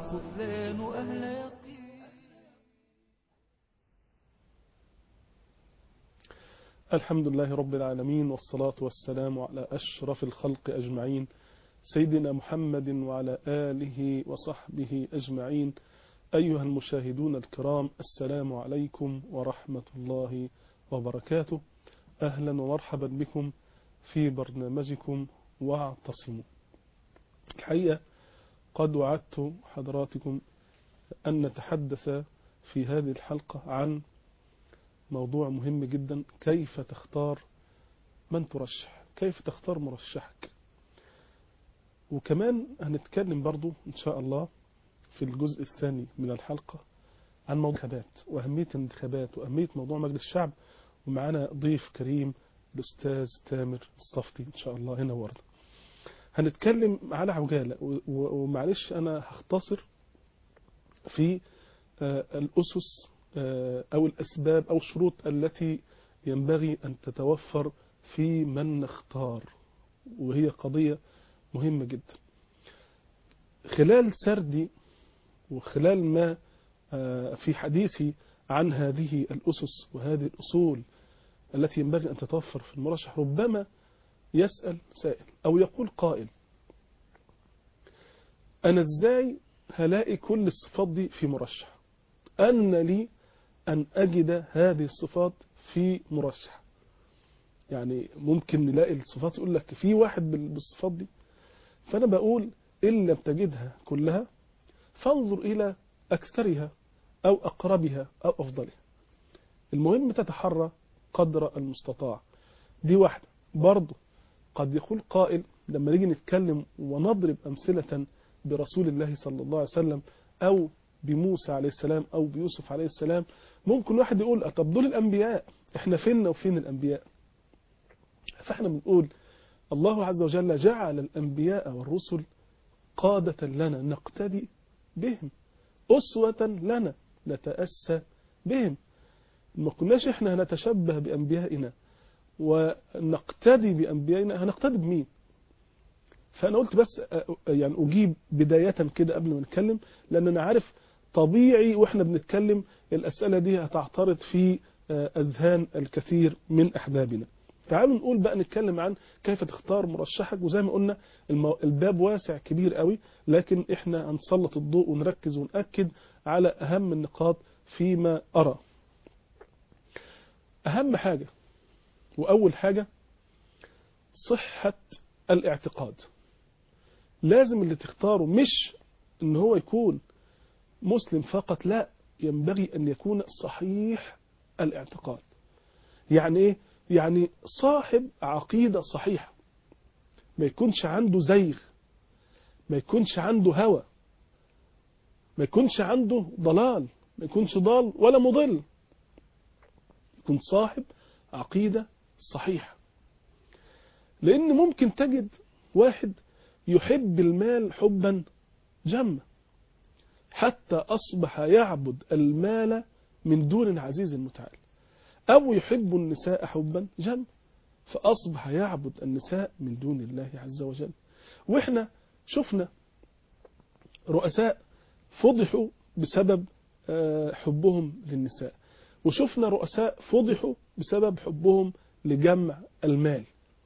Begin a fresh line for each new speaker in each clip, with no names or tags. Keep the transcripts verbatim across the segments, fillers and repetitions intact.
خذلان أهل يقين.
الحمد لله رب العالمين، والصلاة والسلام على أشرف الخلق أجمعين، سيدنا محمد وعلى آله وصحبه أجمعين. أيها المشاهدون الكرام، السلام عليكم ورحمة الله وبركاته. أهلا ومرحبا بكم في برنامجكم واعتصموا. الحقيقة قد وعدت حضراتكم أن نتحدث في هذه الحلقة عن موضوع مهم جدا: كيف تختار من ترشح، كيف تختار مرشحك. وكمان هنتكلم برضو إن شاء الله في الجزء الثاني من الحلقة عن موضوع الانتخابات وأهمية الانتخابات وأهمية موضوع مجلس الشعب، ومعنا ضيف كريم الأستاذ تامر الصفتي إن شاء الله هنا ورد. هنتكلم على عجالة، ومعلش أنا هختصر في الأسس أو الأسباب أو الشروط التي ينبغي أن تتوفر في من نختار، وهي قضية مهمة جدا. خلال سردي وخلال ما في حديثي عن هذه الأسس وهذه الأصول التي ينبغي أن تتوفر في المرشح، ربما يسأل سائل أو يقول قائل: أنا إزاي هلاقي كل الصفات دي في مرشح؟ أن لي أن أجد هذه الصفات في مرشح. يعني ممكن نلاقي الصفات يقول لك في واحد بالصفات دي، فأنا بقول إن لم تجدها كلها فانظر إلى أكثرها أو أقربها أو أفضلها. المهم تتحرى قدر المستطاع. دي واحدة. برضو قد يقول قائل لما نيجي نتكلم ونضرب أمثلة برسول الله صلى الله عليه وسلم أو بموسى عليه السلام أو بيوسف عليه السلام، ممكن واحد يقول طب دول الأنبياء، إحنا فين وفين الأنبياء؟ فإحنا بنقول الله عز وجل جعل الأنبياء والرسل قادة لنا نقتدي بهم، أسوة لنا نتأسى بهم. ما قلناش إحنا هنتشبه بأنبيائنا ونقتدي بأنبيائنا، هنقتدي بمين؟ فأنا قلت بس يعني أجيب بداية كده قبل ما نتكلم، لأن أنا عارف طبيعي وإحنا بنتكلم الأسئلة دي هتعترض في أذهان الكثير من أحبابنا. تعالوا نقول بقى نتكلم عن كيف تختار مرشحك. وزي ما قلنا الباب واسع كبير قوي، لكن إحنا هنسلط الضوء ونركز ونأكد على أهم النقاط فيما أرى. أهم حاجة وأول حاجة صحة الاعتقاد. لازم اللي تختاره مش ان هو يكون مسلم فقط، لا، ينبغي ان يكون صحيح الاعتقاد. يعني ايه؟ يعني صاحب عقيدة صحيحة، ما يكونش عنده زيغ، ما يكونش عنده هوى، ما يكونش عنده ضلال، ما يكونش ضال ولا مضل، يكون صاحب عقيدة صحيحة. لان ممكن تجد واحد يحب المال حبا جما حتى أصبح يعبد المال من دون عزيز متعال، أو يحب النساء حبا جما فأصبح يعبد النساء من دون الله عز وجل. وإحنا شفنا رؤساء فضحوا بسبب حبهم للنساء، وشفنا رؤساء فضحوا بسبب حبهم لجمع المال.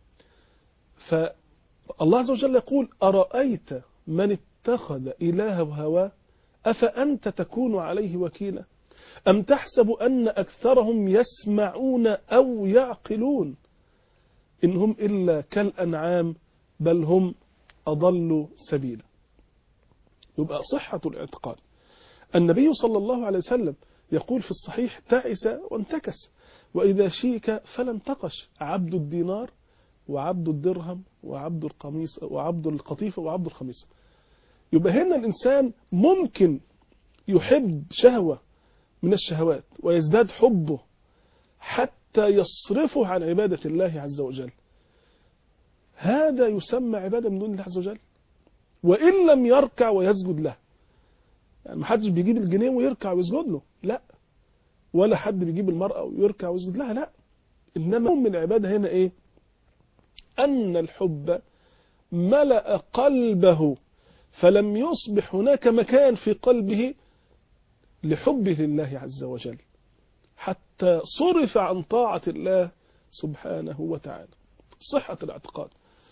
فالله عز وجل يقول: أرأيت من اتخذ إلهه هواه أفأنت تكون عليه وكيلا أم تحسب أن أكثرهم يسمعون أو يعقلون إن هم إلا كالأنعام بل هم أضلوا سبيلا. يبقى صحة الاعتقاد. النبي صلى الله عليه وسلم يقول في الصحيح: تعس وانتكس وإذا شيك فلا انتقش، عبد الدينار وعبد الدرهم وعبد القميص وعبد القطيفة وعبد الخميصة. يبقى هنا الإنسان ممكن يحب شهوة من الشهوات ويزداد حبه حتى يصرفه عن عبادة الله عز وجل. هذا يسمى عبادة من دون الله عز وجل، وإن لم يركع ويسجد له. يعني ما حدش بيجيب الجنيه ويركع ويسجد له، لا، ولا حد بيجيب المرأة ويركع ويسجد لها، لا. إنما من العبادة هنا إيه؟ أن الحب ملأ قلبه فلم يصبح هناك مكان في قلبه لحبه لله عز وجل، حتى صرف عن طاعة الله سبحانه وتعالى. صحة الاعتقاد،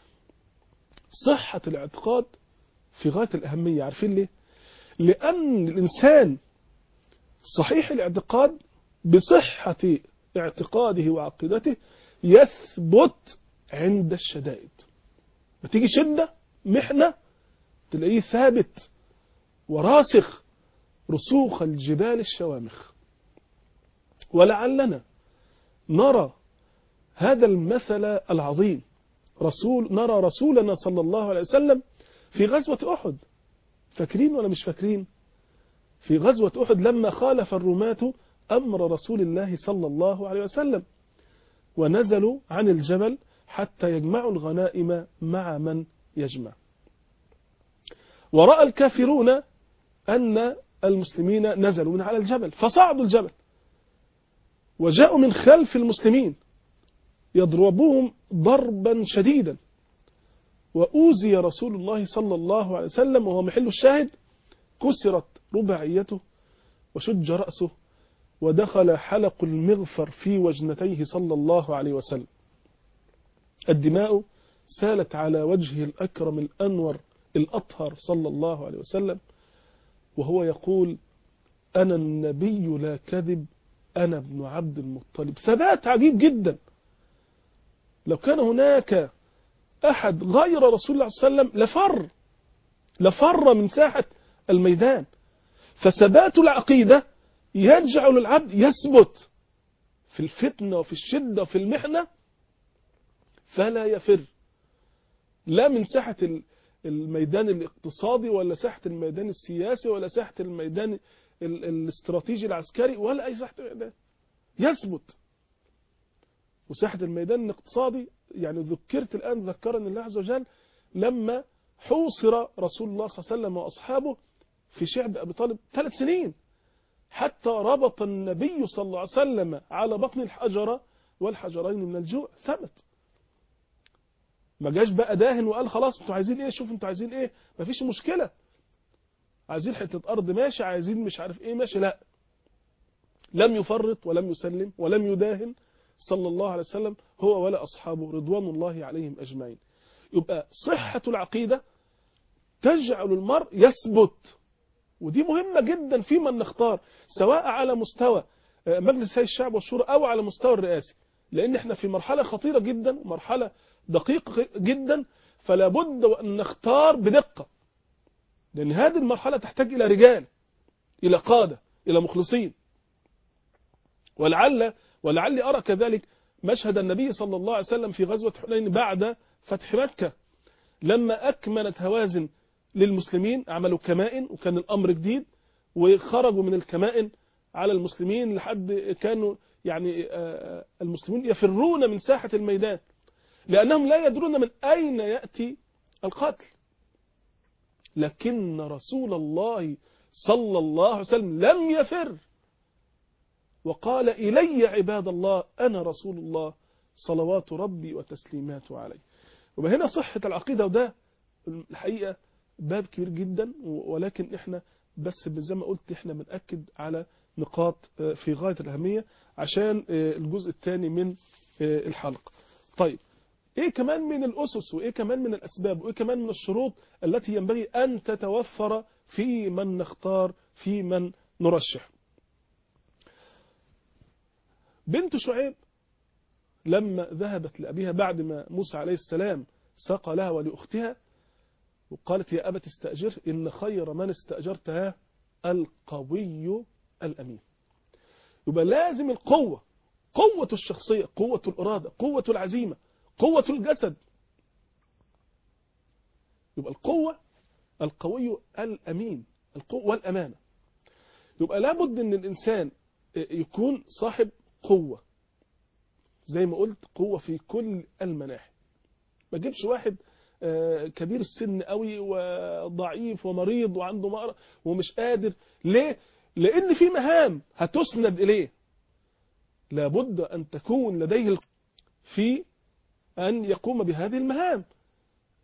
صحة الاعتقاد في غاية الأهمية. عارفين ليه؟ لأن الإنسان صحيح الاعتقاد بصحة اعتقاده وعقيدته يثبت عند الشدائد. بتيجي شدة محنة تلاقيه ثابت وراسخ رسوخ الجبال الشوامخ. ولعلنا نرى هذا المثل العظيم، رسول نرى رسولنا صلى الله عليه وسلم في غزوة أحد. فاكرين ولا مش فاكرين؟ في غزوة أحد لما خالف الرماة أمر رسول الله صلى الله عليه وسلم ونزلوا عن الجبل حتى يجمعوا الغنائم مع من يجمع. ورأى الكافرون أن المسلمين نزلوا من على الجبل فصعدوا الجبل وجاءوا من خلف المسلمين يضربوهم ضربا شديدا، وأوذي رسول الله صلى الله عليه وسلم وهو محل الشاهد، كسرت رباعيته وشج رأسه ودخل حلق المغفر في وجنتيه صلى الله عليه وسلم. الدماء سالت على وجهه الأكرم الأنور الأطهر صلى الله عليه وسلم وهو يقول: أنا النبي لا كذب، أنا ابن عبد المطلب. ثبات عجيب جدا. لو كان هناك أحد غير رسول الله صلى الله عليه وسلم لفر لفر من ساحة الميدان. فثبات العقيدة يجعل العبد يثبت في الفتنة وفي الشدة وفي المحنة فلا يفر، لا من ساحة الميدان الاقتصادي ولا ساحة الميدان السياسي ولا ساحة الميدان الاستراتيجي العسكري ولا أي ساحة ميدان، يثبت. وساحة الميدان الاقتصادي يعني ذكرت الآن ذكرني الله عز وجل لما حوصر رسول الله صلى الله عليه وسلم وأصحابه في شعب أبي طالب ثلاث سنين حتى ربط النبي صلى الله عليه وسلم على بطن الحجرة والحجرين من الجوع. ثبت، ما جاش بقى داهن وقال خلاص انتوا عايزين ايه، شوف انتوا عايزين ايه، ما فيش مشكلة، عايزين حتة أرض ماشي، عايزين مش عارف ايه ماشي، لا، لم يفرط ولم يسلم ولم يداهن صلى الله عليه وسلم هو ولا أصحابه رضوان الله عليهم أجمعين. يبقى صحة العقيدة تجعل المرء يثبت، ودي مهمة جدا في من نختار، سواء على مستوى مجلس هيئة الشعب والشورى أو على مستوى الرئاسي، لأن احنا في مرحلة خطيرة جدا ومرحلة دقيقة جدا، فلا بد أن نختار بدقة، لأن هذه المرحلة تحتاج إلى رجال، إلى قادة، إلى مخلصين. ولعل ولعلي أرى كذلك مشهد النبي صلى الله عليه وسلم في غزوة حنين بعد فتح مكة، لما أكملت هوازن للمسلمين، عملوا كمائن وكان الأمر جديد، وخرجوا من الكمائن على المسلمين لحد كانوا يعني المسلمين يفرون من ساحة الميدان لأنهم لا يدرون من أين يأتي القتل. لكن رسول الله صلى الله عليه وسلم لم يفر وقال: إلي عباد الله أنا رسول الله صلوات ربي وتسليماته عليه. وهنا صحة العقيدة، وده الحقيقة باب كبير جدا، ولكن احنا بس زي ما قلت احنا بنأكد على نقاط في غاية الأهمية عشان الجزء الثاني من الحلقة. طيب، ايه كمان من الأسس وايه كمان من الأسباب وايه كمان من الشروط التي ينبغي أن تتوفر في من نختار، في من نرشح؟ بنت شعيب لما ذهبت لأبيها بعد ما موسى عليه السلام ساق لها ولأختها وقالت: يا أبت استأجر إن خير من استأجرتها القوي الأمين. يبقى لازم القوة، قوة الشخصية، قوة الإرادة، قوة العزيمة، قوة الجسد. يبقى القوة القوي الأمين، القوة والأمانة. يبقى لابد أن الإنسان يكون صاحب قوة، زي ما قلت قوة في كل المناحي. ما تجيبش واحد كبير السن قوي وضعيف ومريض وعنده مرض ومش قادر. ليه؟ لأن في مهام هتسند إليه، لابد أن تكون لديه في أن يقوم بهذه المهام.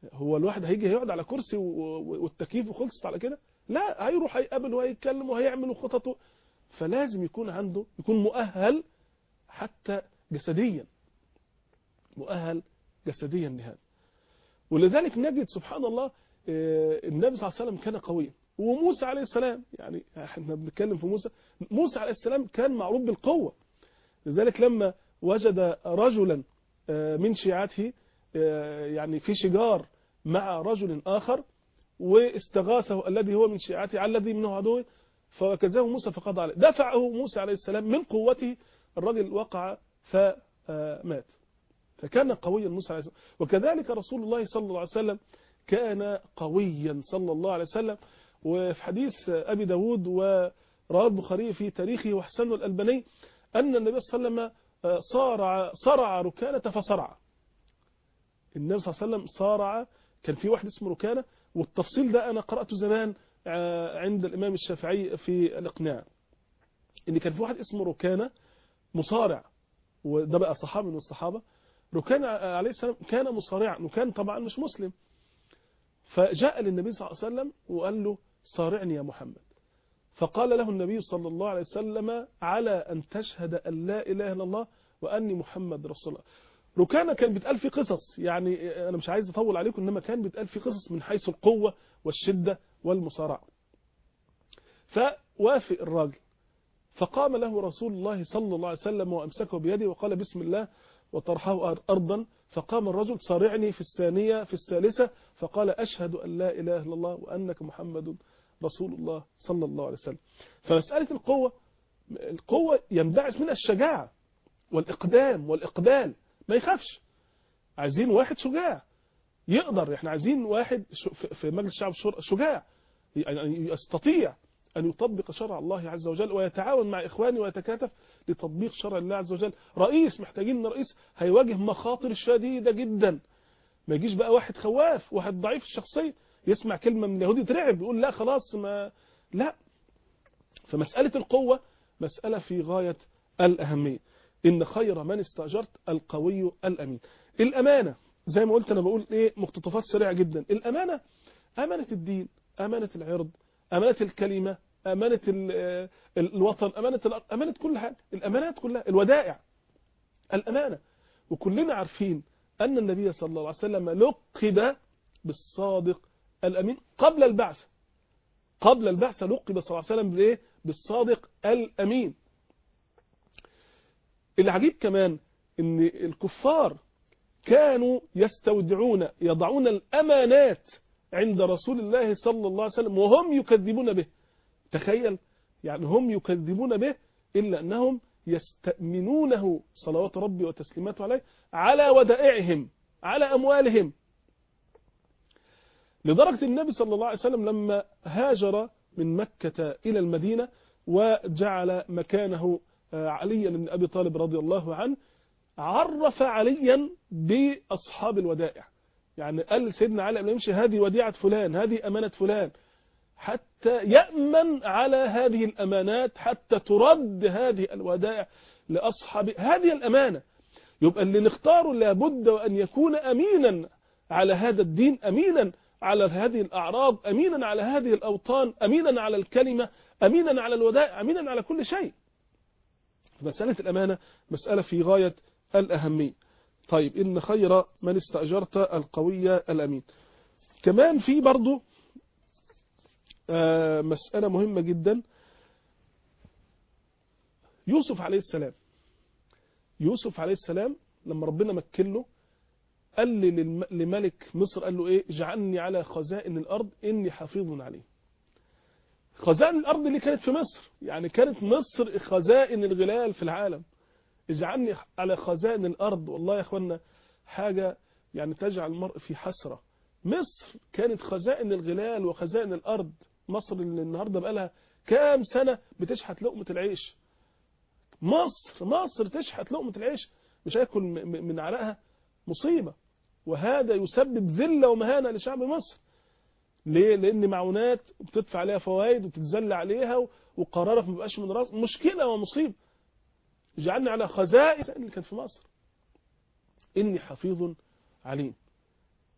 هو الواحد هيجي هيقعد على كرسي والتكييف وخلصت على كده؟ لا، هيروح هيقابل وهيتكلم وهيعمل خططه. فلازم يكون عنده، يكون مؤهل حتى جسديا، مؤهل جسديا لهذا. ولذلك نجد سبحان الله النبي صلى الله عليه وسلم كان قويا، وموسى عليه السلام، يعني احنا بنتكلم في موسى، موسى عليه السلام كان معروف بالقوة. لذلك لما وجد رجلا من شيعته يعني في شجار مع رجل آخر، واستغاثه الذي هو من شيعته على الذي منه عدوه، فكزاه موسى فقضى عليه، دفعه موسى عليه السلام من قوته، الرجل وقع فمات. فكان قويا موسى عليه السلام. وكذلك رسول الله صلى الله عليه وسلم كان قويا صلى الله عليه وسلم. وفي حديث أبي داود ورواه البخاري في تاريخه وحسن الألباني أن النبي صلى الله عليه وسلم صارع صرع ركانة فصرع. النبي صلى الله عليه وسلم صارع، كان في واحد اسمه ركانة، والتفصيل ده أنا قرأته زمان عند الإمام الشافعي في الإقناع، إن كان في واحد اسمه ركانة مصارع، وده بقى صحابي من الصحابة. ركانة عليه السلام كان مصارعا، وكان طبعا مش مسلم، فجاء للنبي صلى الله عليه وسلم وقال له صارعني يا محمد. فقال له النبي صلى الله عليه وسلم على أن تشهد أن لا إله إلا الله وأني محمد رسول الله. ركانة كان بيتقال في قصص، يعني أنا مش عايز أطول عليكم، إنما كان بيتقال في قصص من حيث القوة والشدة والمصارعة. فوافق الراجل، فقام له رسول الله صلى الله عليه وسلم وأمسكه بيده وقال بسم الله وطرحه أرضا. فقام الرجل صارعني في الثانية في الثالثة فقال أشهد أن لا إله إلا الله وأنك محمد رسول الله صلى الله عليه وسلم. فمسألة القوة، القوة ينبعث منها الشجاعة والإقدام والإقبال، ما يخافش. عايزين واحد شجاع يقدر، احنا عايزين واحد في مجلس الشعب شجاع يعني يستطيع أن يطبق شرع الله عز وجل ويتعاون مع إخوانه ويتكاتف لتطبيق شرع الله عز وجل. رئيس، محتاجين ان رئيس هيواجه مخاطر شديدة جدا. ما يجيش بقى واحد خواف، واحد ضعيف الشخصية، يسمع كلمة من اليهود يترعب يقول لا خلاص ما لا. فمسألة القوة مسألة في غاية الأهمية. إن خير من استأجرت القوي الأمين. الأمانة زي ما قلت، أنا بقول إيه مقتطفات سريعة جدا. الأمانة، أمانة الدين، أمانة العرض، أمانة الكلمة، أمانة الوطن، أمانة الأرض، أمانة كل حاجة، الأمانات كلها، الودائع، الأمانة. وكلنا عارفين أن النبي صلى الله عليه وسلم لقب بالصادق الأمين قبل البعثة. قبل البعثة لقب صلى الله عليه وسلم بالإيه؟ بالصادق الأمين. العجيب كمان أن الكفار كانوا يستودعون، يضعون الأمانات عند رسول الله صلى الله عليه وسلم وهم يكذبون به. تخيل، يعني هم يكذبون به إلا أنهم يستأمنونه صلوات ربي وتسليماته عليه على ودائعهم، على أموالهم. لدرجة النبي صلى الله عليه وسلم لما هاجر من مكة إلى المدينة وجعل مكانه عليا بن أبي طالب رضي الله عنه، عرف عليا بأصحاب الودائع. يعني قال سيدنا علي قبل يمشي هذه وديعة فلان، هذه أمانة فلان، حتى يأمن على هذه الأمانات، حتى ترد هذه الودائع لأصحاب هذه الأمانة. يبقى اللي نختاره لابد أن يكون أمينا على هذا الدين، أمينا على هذه الأعراض، أمينا على هذه الأوطان، أمينا على الكلمة، أمينا على الودائع، أمينا على كل شيء. مسألة الأمانة مسألة في غاية الأهمية. طيب، إن خير من استأجرت القوي الأمين. كمان في برضو آه مسألة مهمة جدا. يوسف عليه السلام، يوسف عليه السلام لما ربنا مكن له قال لملك مصر، قال له ايه؟ اجعلني على خزائن الأرض إني حفيظ عليه. خزائن الأرض اللي كانت في مصر، يعني كانت مصر خزائن الغلال في العالم. اجعلني على خزائن الأرض. والله يا أخوانا حاجة يعني تجعل المرء في حسرة. مصر كانت خزائن الغلال وخزائن الأرض. مصر اللي النهاردة بقى لها كام سنة بتشحت لقمة العيش. مصر مصر تشحت لقمة العيش، مش هياكل من عرقها، مصيبة. وهذا يسبب ذلة ومهانة لشعب مصر. ليه؟ لأن معونات بتدفع عليها فوائد وتتزل عليها وقرارك ما بقاش من راس، مشكلة ومصيبة. جعلنا على خزائن اللي كانت في مصر إني حفيظ عليم.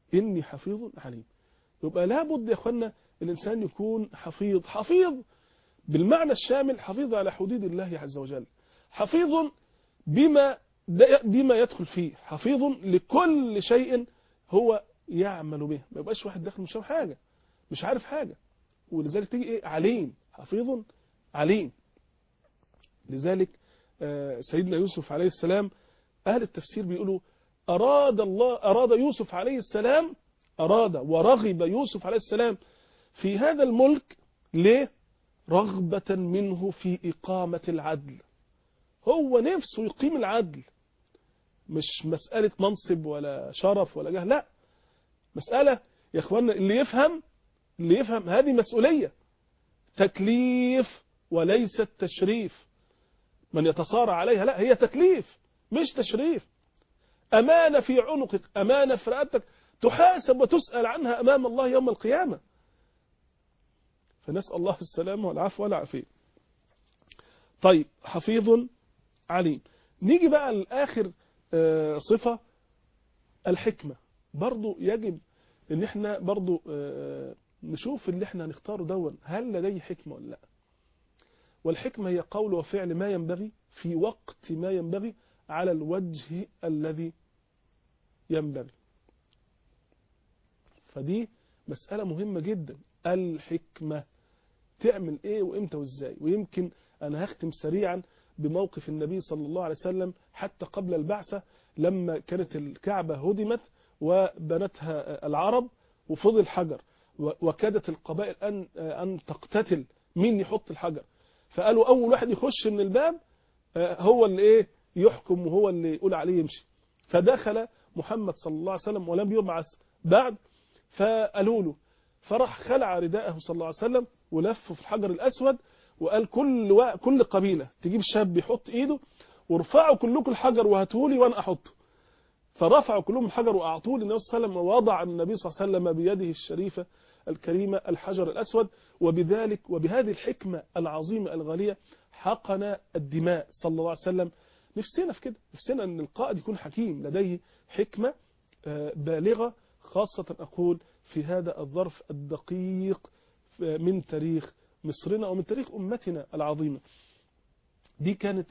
إني حفيظ عليم. يبقى لابد يا أخوانا الإنسان يكون حفيظ، حفيظ بالمعنى الشامل، حفيظ على حدود الله عز وجل، حفيظ بما بما يدخل فيه، حفيظ لكل شيء هو يعمل به. ما يبقاش واحد داخل مش عارف حاجة، مش عارف حاجة. ولذلك تيجي إيه؟ عليم، حفيظ عليم. لذلك سيدنا يوسف عليه السلام أهل التفسير بيقولوا أراد الله أراد يوسف عليه السلام أراد ورغب يوسف عليه السلام في هذا الملك. ليه؟ رغبة منه في إقامة العدل. هو نفسه يقيم العدل، مش مسألة منصب ولا شرف ولا جاه، لا، مسألة يا إخوانا اللي يفهم اللي يفهم هذه مسؤولية، تكليف وليست تشريف. من يتصارع عليها لا، هي تكليف مش تشريف. أمانة في عنقك، أمانة في رقبتك، تحاسب وتسأل عنها أمام الله يوم القيامة. فنسأل الله السلامة والعفو والعافية. طيب، حفيظ عليم. نيجي بقى لآخر صفة، الحكمة. برضو يجب ان احنا برضو نشوف اللي احنا هنختاره دون هل لديه حكمة ولا لا. والحكمة هي قول وفعل ما ينبغي في وقت ما ينبغي على الوجه الذي ينبغي. فدي مسألة مهمة جدا، الحكمة تعمل ايه وامتى وازاي. ويمكن انا هختم سريعا بموقف النبي صلى الله عليه وسلم حتى قبل البعثة، لما كانت الكعبة هدمت وبنتها العرب وفضل حجر، وكادت القبائل أن أن تقتتل مين يحط الحجر. فقالوا أول واحد يخش من الباب هو اللي إيه يحكم وهو اللي يقول عليه يمشي. فدخل محمد صلى الله عليه وسلم ولم يبعث بعد، فقالوا له، فراح خلع رداءه صلى الله عليه وسلم ولفه في الحجر الأسود وقال كل و... كل قبيلة تجيب شاب يحط إيده وارفعوا كلكم الحجر وهاتولي وأنا أحطه. فرفعوا كلهم الحجر وأعطوه للنبي صلى الله عليه وسلم، ووضع النبي صلى الله عليه وسلم بيده الشريفة الكريمة الحجر الأسود. وبذلك وبهذه الحكمة العظيمة الغالية حقن الدماء صلى الله عليه وسلم. نفسنا في كده، نفسنا أن القائد يكون حكيم لديه حكمة بالغة، خاصة أقول في هذا الظرف الدقيق من تاريخ مصرنا ومن تاريخ أمتنا العظيمة. دي كانت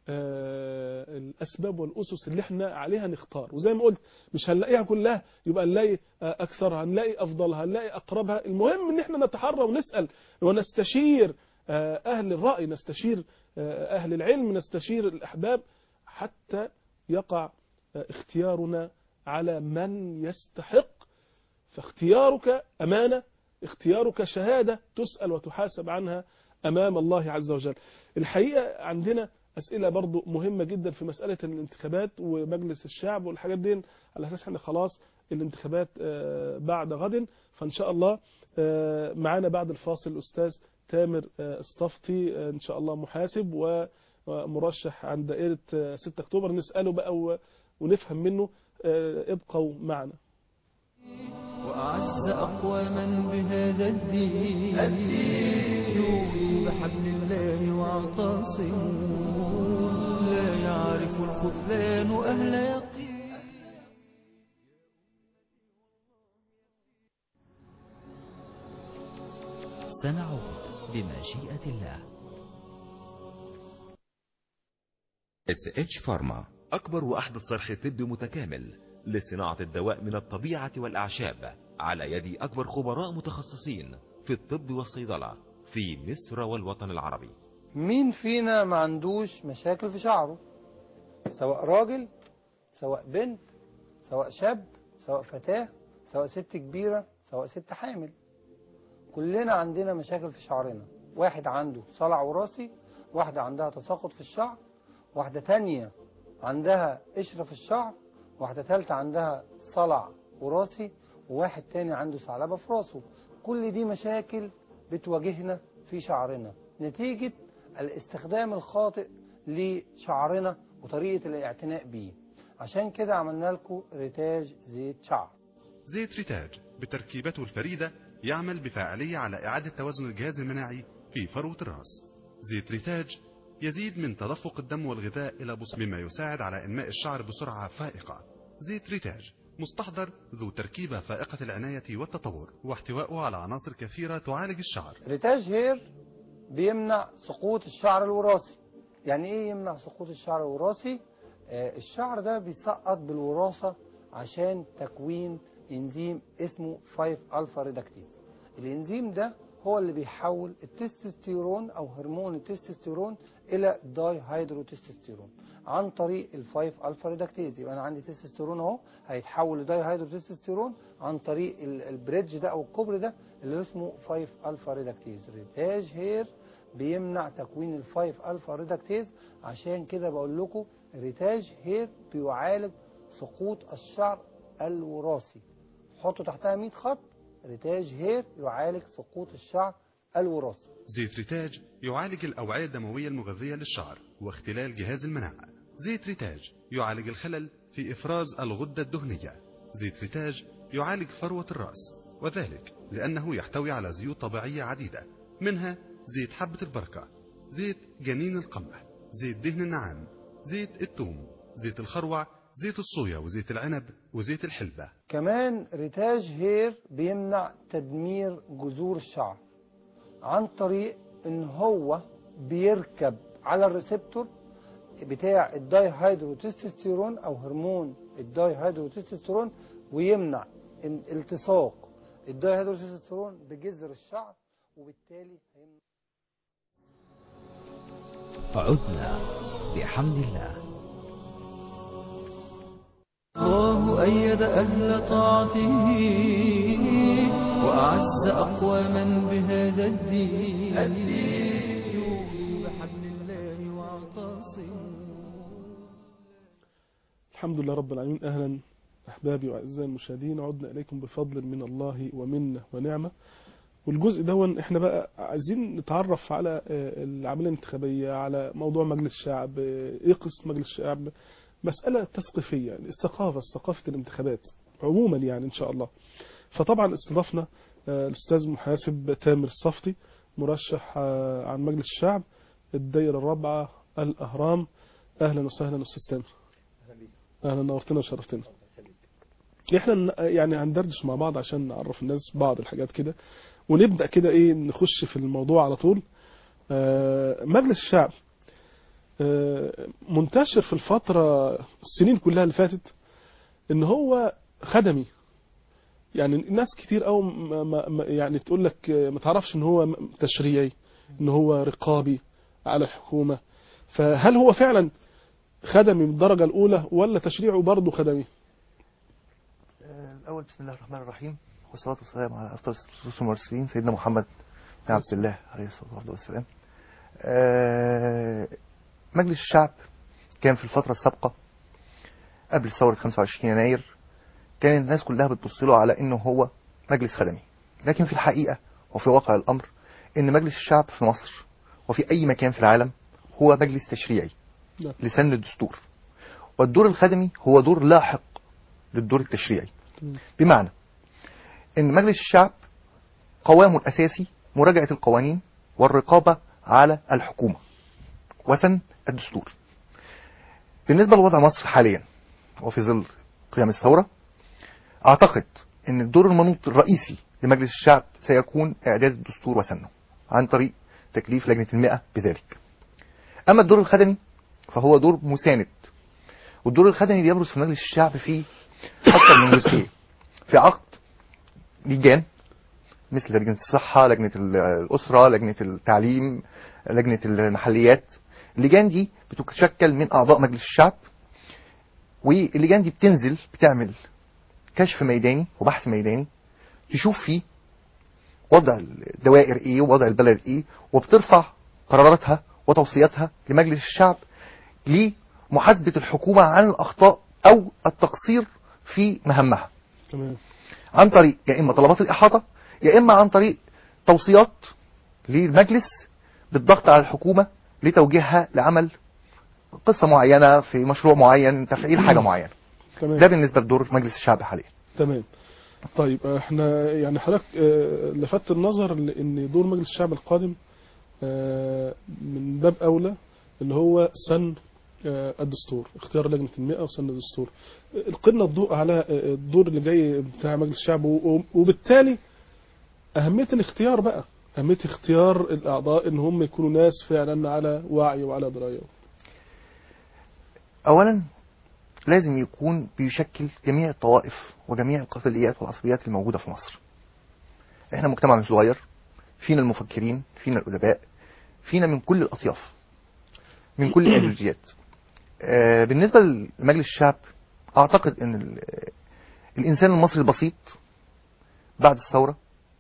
آه الأسباب والأسس اللي احنا عليها نختار. وزي ما قلت مش هنلاقيها كلها، يبقى نلاقي آه أكثرها، هنلاقي أفضلها، هنلاقي أقربها. المهم ان احنا نتحرى ونسأل ونستشير آه أهل الرأي، نستشير آه أهل العلم، نستشير الأحباب، حتى يقع آه اختيارنا على من يستحق. فاختيارك أمانة، اختيارك شهادة تسأل وتحاسب عنها أمام الله عز وجل. الحقيقة عندنا أسئلة برضو مهمة جدا في مسألة الانتخابات ومجلس الشعب والحاجات دي، على أساس احنا خلاص الانتخابات بعد غد. فإن شاء الله معانا بعد الفاصل الأستاذ تامر الصفتي، إن شاء الله محاسب ومرشح عن دائرة ستة أكتوبر، نسأله بقى ونفهم منه. ابقوا معنا.
وأعز أقواما بهذا الدين الدين بحبل الله واعتصموا، لا يعرف الخذلان أهل يقين.
سنعود بمشيئة الله.
اس اتش فارما أكبر وأحدث صرح طبي متكامل لصناعة الدواء من الطبيعة والأعشاب على يد أكبر خبراء متخصصين في الطب والصيدلة في مصر والوطن العربي.
مين فينا ما عندوش مشاكل في شعره؟ سواء راجل، سواء بنت، سواء شاب، سواء فتاة، سواء ست كبيرة، سواء ست حامل. كلنا عندنا مشاكل في شعرنا. واحد عنده صلع وراثي، واحدة عندها تساقط في الشعر، واحدة تانية عندها قشرة في الشعر، واحدة ثالثة عندها صلع وراثي، وواحد تاني عنده ثعلبة في راسه. كل دي مشاكل بتواجهنا في شعرنا نتيجة الاستخدام الخاطئ لشعرنا وطريقة الاعتناء بيه. عشان كده عملنا لكم ريتاج زيت شعر.
زيت ريتاج بتركيبته الفريدة يعمل بفاعلية على إعادة توازن الجهاز المناعي في فروة الرأس. زيت ريتاج يزيد من تدفق الدم والغذاء إلى بص، مما يساعد على إنماء الشعر بسرعة فائقة. زيت ريتاج مستحضر ذو تركيبة فائقة العناية والتطور، واحتوائه على عناصر كثيرة تعالج الشعر.
ريتاج هير بيمنع سقوط الشعر الوراثي. يعني ايه يمنع سقوط الشعر الوراثي؟ آه الشعر ده بيسقط بالوراثة عشان تكوين انزيم اسمه خمسة ألفا ريدكتيز. الانزيم ده هو اللي بيحول التستوستيرون او هرمون التستوستيرون الى داي هيدروتستوستيرون عن طريق ال خمسة ألفا ريدكتيز. يبقى انا عندي تستوستيرون اهو هيتحول لداي هيدروتستوستيرون عن طريق البريدج ده او الكوبري ده اللي اسمه خمسة ألفا ريدكتيز. ريتاج هير بيمنع تكوين ال خمسة ألفا ريدكتيز. عشان كده بقول لكم ريتاج هير بيعالج سقوط الشعر الوراثي. حطوا تحتها مية خط. ريتاج هير يعالج سقوط الشعر الوراثي.
زيت ريتاج يعالج الأوعية الدموية المغذية للشعر واختلال جهاز المناعة. زيت ريتاج يعالج الخلل في إفراز الغدة الدهنية. زيت ريتاج يعالج فروة الرأس، وذلك لأنه يحتوي على زيوت طبيعية عديدة، منها زيت حبة البركة، زيت جنين القمح، زيت دهن النعام، زيت الثوم، زيت الخروع، زيت الصويا، وزيت العنب، وزيت الحلبة.
كمان ريتاج هير بيمنع تدمير جذور الشعر عن طريق ان هو بيركب على الريسبتور بتاع الداي هيدروتستوستيرون او هرمون الداي هيدروتستوستيرون ويمنع التصاق الداي هيدروتستوستيرون بجذر الشعر، وبالتالي هيمنع.
عدنا بحمد الله.
الله أيد أهل طاعته وأعز أقواما بهذا الدين. الدين بحبل الله واعتصموا.
الحمد لله رب العالمين. أهلا أحبابي وأعزائي المشاهدين، عدنا إليكم بفضل من الله ومنه ونعمة. والجزء دون احنا بقى عايزين نتعرف على العملية الانتخابية، على موضوع مجلس الشعب، ايه قصة مجلس الشعب، مسألة تثقيفية، يعني الثقافة ثقافة الانتخابات عموما يعني إن شاء الله. فطبعا استضفنا الأستاذ محاسب تامر الصفتي، مرشح عن مجلس الشعب الدائرة الرابعة الأهرام. أهلا وسهلا أستاذ تامر. أهلا، نورتنا وشرفتنا. احنا يعني هندردش مع بعض عشان نعرف الناس بعض الحاجات كده، ونبدأ كده ايه نخش في الموضوع على طول. مجلس الشعب منتشر في الفترة السنين كلها اللي فاتت ان هو خدمي. يعني الناس كتير او يعني تقول لك ما تعرفش ان هو تشريعي، ان هو رقابي على الحكومة. فهل هو فعلا خدمي من الدرجة الاولى ولا تشريعه برضه خدمي؟
الأول بسم الله الرحمن الرحيم، والصلاة والسلام على أفضل الرسل والمرسلين سيدنا محمد بن عبد الله عليه الصلاة والسلام. مجلس الشعب كان في الفترة السابقة قبل ثورة خمسة وعشرين يناير كان الناس كلها بتبص له على إنه هو مجلس خدمي، لكن في الحقيقة وفي واقع الأمر إن مجلس الشعب في مصر وفي أي مكان في العالم هو مجلس تشريعي لسن الدستور، والدور الخدمي هو دور لاحق للدور التشريعي. بمعنى ان مجلس الشعب قوامه الاساسي مراجعة القوانين والرقابة على الحكومة وسن الدستور. بالنسبة لوضع مصر حاليا وفي ظل قيام الثورة، اعتقد ان الدور المنوط الرئيسي لمجلس الشعب سيكون اعداد الدستور وسنه عن طريق تكليف لجنة المئة بذلك. اما الدور الخدمي فهو دور مساند، والدور الخدمي بيبرز في مجلس الشعب في أكثر من جزئية. في عقد لجان مثل لجنة الصحة، لجنة الأسرة، لجنة التعليم، لجنة المحليات. اللجان دي بتتشكل من أعضاء مجلس الشعب، واللجان دي بتنزل بتعمل كشف ميداني وبحث ميداني تشوف فيه وضع الدوائر ايه ووضع البلد ايه، وبترفع قراراتها وتوصياتها لمجلس الشعب لمحاسبة الحكومة عن الأخطاء أو التقصير في مهامها.
تمام.
عن طريق يا إما طلبات الإحاطة يا إما عن طريق توصيات للمجلس بالضغط على الحكومة لتوجيهها لعمل قصة معينة في مشروع معين، تفعيل حاجة معينة.
تمام.
ده بالنسبة لدور مجلس الشعب حاليا.
تمام. طيب احنا يعني حضرتك لفت النظر لأن دور مجلس الشعب القادم من باب أولى اللي هو سن آه، الدستور، اختيار لجنة المئة وسن الدستور. القلنا الضوء على آه، الدور اللي جاي بتاع مجلس الشعب، و- وبالتالي أهمية الاختيار بقى، أهمية اختيار الأعضاء إن هم يكونوا ناس فعلا على وعي وعلى دراية.
اولا لازم يكون بيشكل جميع الطوائف وجميع القبليات والعصبيات الموجودة في مصر. احنا مجتمع مش صغير، فينا المفكرين، فينا الأدباء، فينا من كل الأطياف، من كل الأيديولوجيات. آه، بالنسبة لمجلس الشعب، أعتقد أن ال- الإنسان المصري البسيط بعد الثورة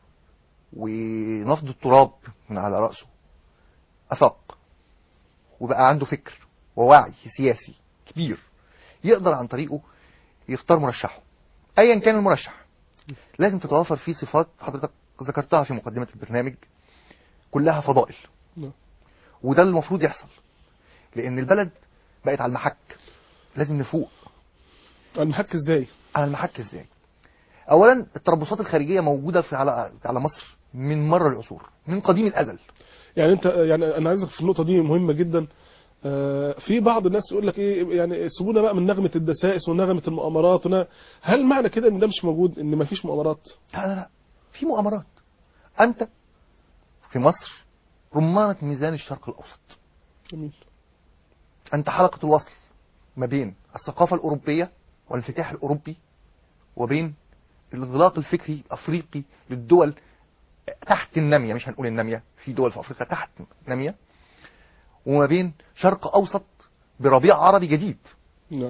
ونفض التراب من على رأسه أفاق، وبقى عنده فكر ووعي سياسي كبير يقدر عن طريقه يختار مرشحه أيا كان المرشح. لازم تتوافر فيه صفات حضرتك ذكرتها في مقدمة البرنامج، كلها فضائل،
نعم.
وده اللي المفروض يحصل، لأن البلد بقت على المحك. لازم نفوق.
المحك إزاي؟
على المحك ازاي؟ اولا التربصات الخارجيه موجوده في على على مصر من مر العصور، من قديم الازل.
يعني أنت، يعني أنا عايزك في النقطة دي مهمة جدا. آه، في بعض الناس يقول لك إيه، يعني سيبونا بقى من نغمة الدسائس ونغمة المؤامرات ونا. هل معنى كده إن ده مش موجود، إن مفيش مؤامرات؟
لا لا لا، في مؤامرات. انت في مصر رمانه ميزان الشرق الاوسط.
جميل.
انت حلقه الوصل ما بين الثقافه الاوروبيه والانفتاح الاوروبي، وبين الانغلاق الفكري الافريقي للدول تحت الناميه، مش هنقول الناميه، في دول في افريقيا تحت ناميه، وما بين شرق اوسط بربيع عربي جديد.
نعم.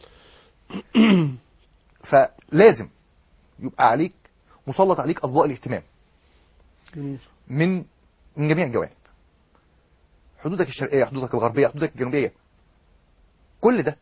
فلازم يبقى عليك مسلط عليك اضواء الاهتمام
جميل.
من من جميع الجوانب، حدودك الشرقيه، حدودك الغربيه، حدودك الجنوبيه، كل ده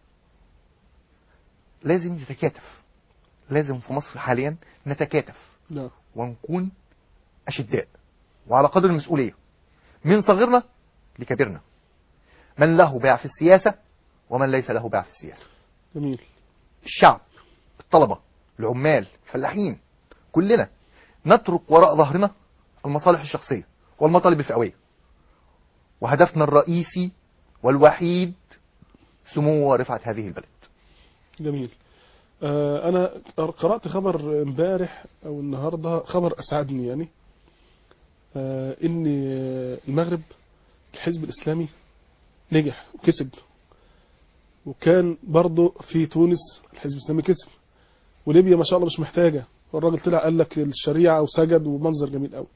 لازم يتكاتف. لازم في مصر حاليا نتكاتف
نعم.
ونكون اشداء وعلى قدر المسؤوليه، من صغيرنا لكبيرنا، من له باع في السياسه ومن ليس له باع في السياسه.
جميل.
الشعب، الطلبه، العمال، الفلاحين، كلنا نترك وراء ظهرنا المصالح الشخصيه والمطالب الفئويه، وهدفنا الرئيسي والوحيد سمو ورفعه هذه البلد.
جميل. آه، أنا قرأت خبر امبارح أو النهاردة، خبر أسعدني يعني، آه، إن المغرب الحزب الإسلامي نجح وكسب، وكان برضه في تونس الحزب الإسلامي كسب، وليبيا ما شاء الله مش محتاجة، والراجل طلع قال لك الشريعة وسجد، ومنظر جميل قوي.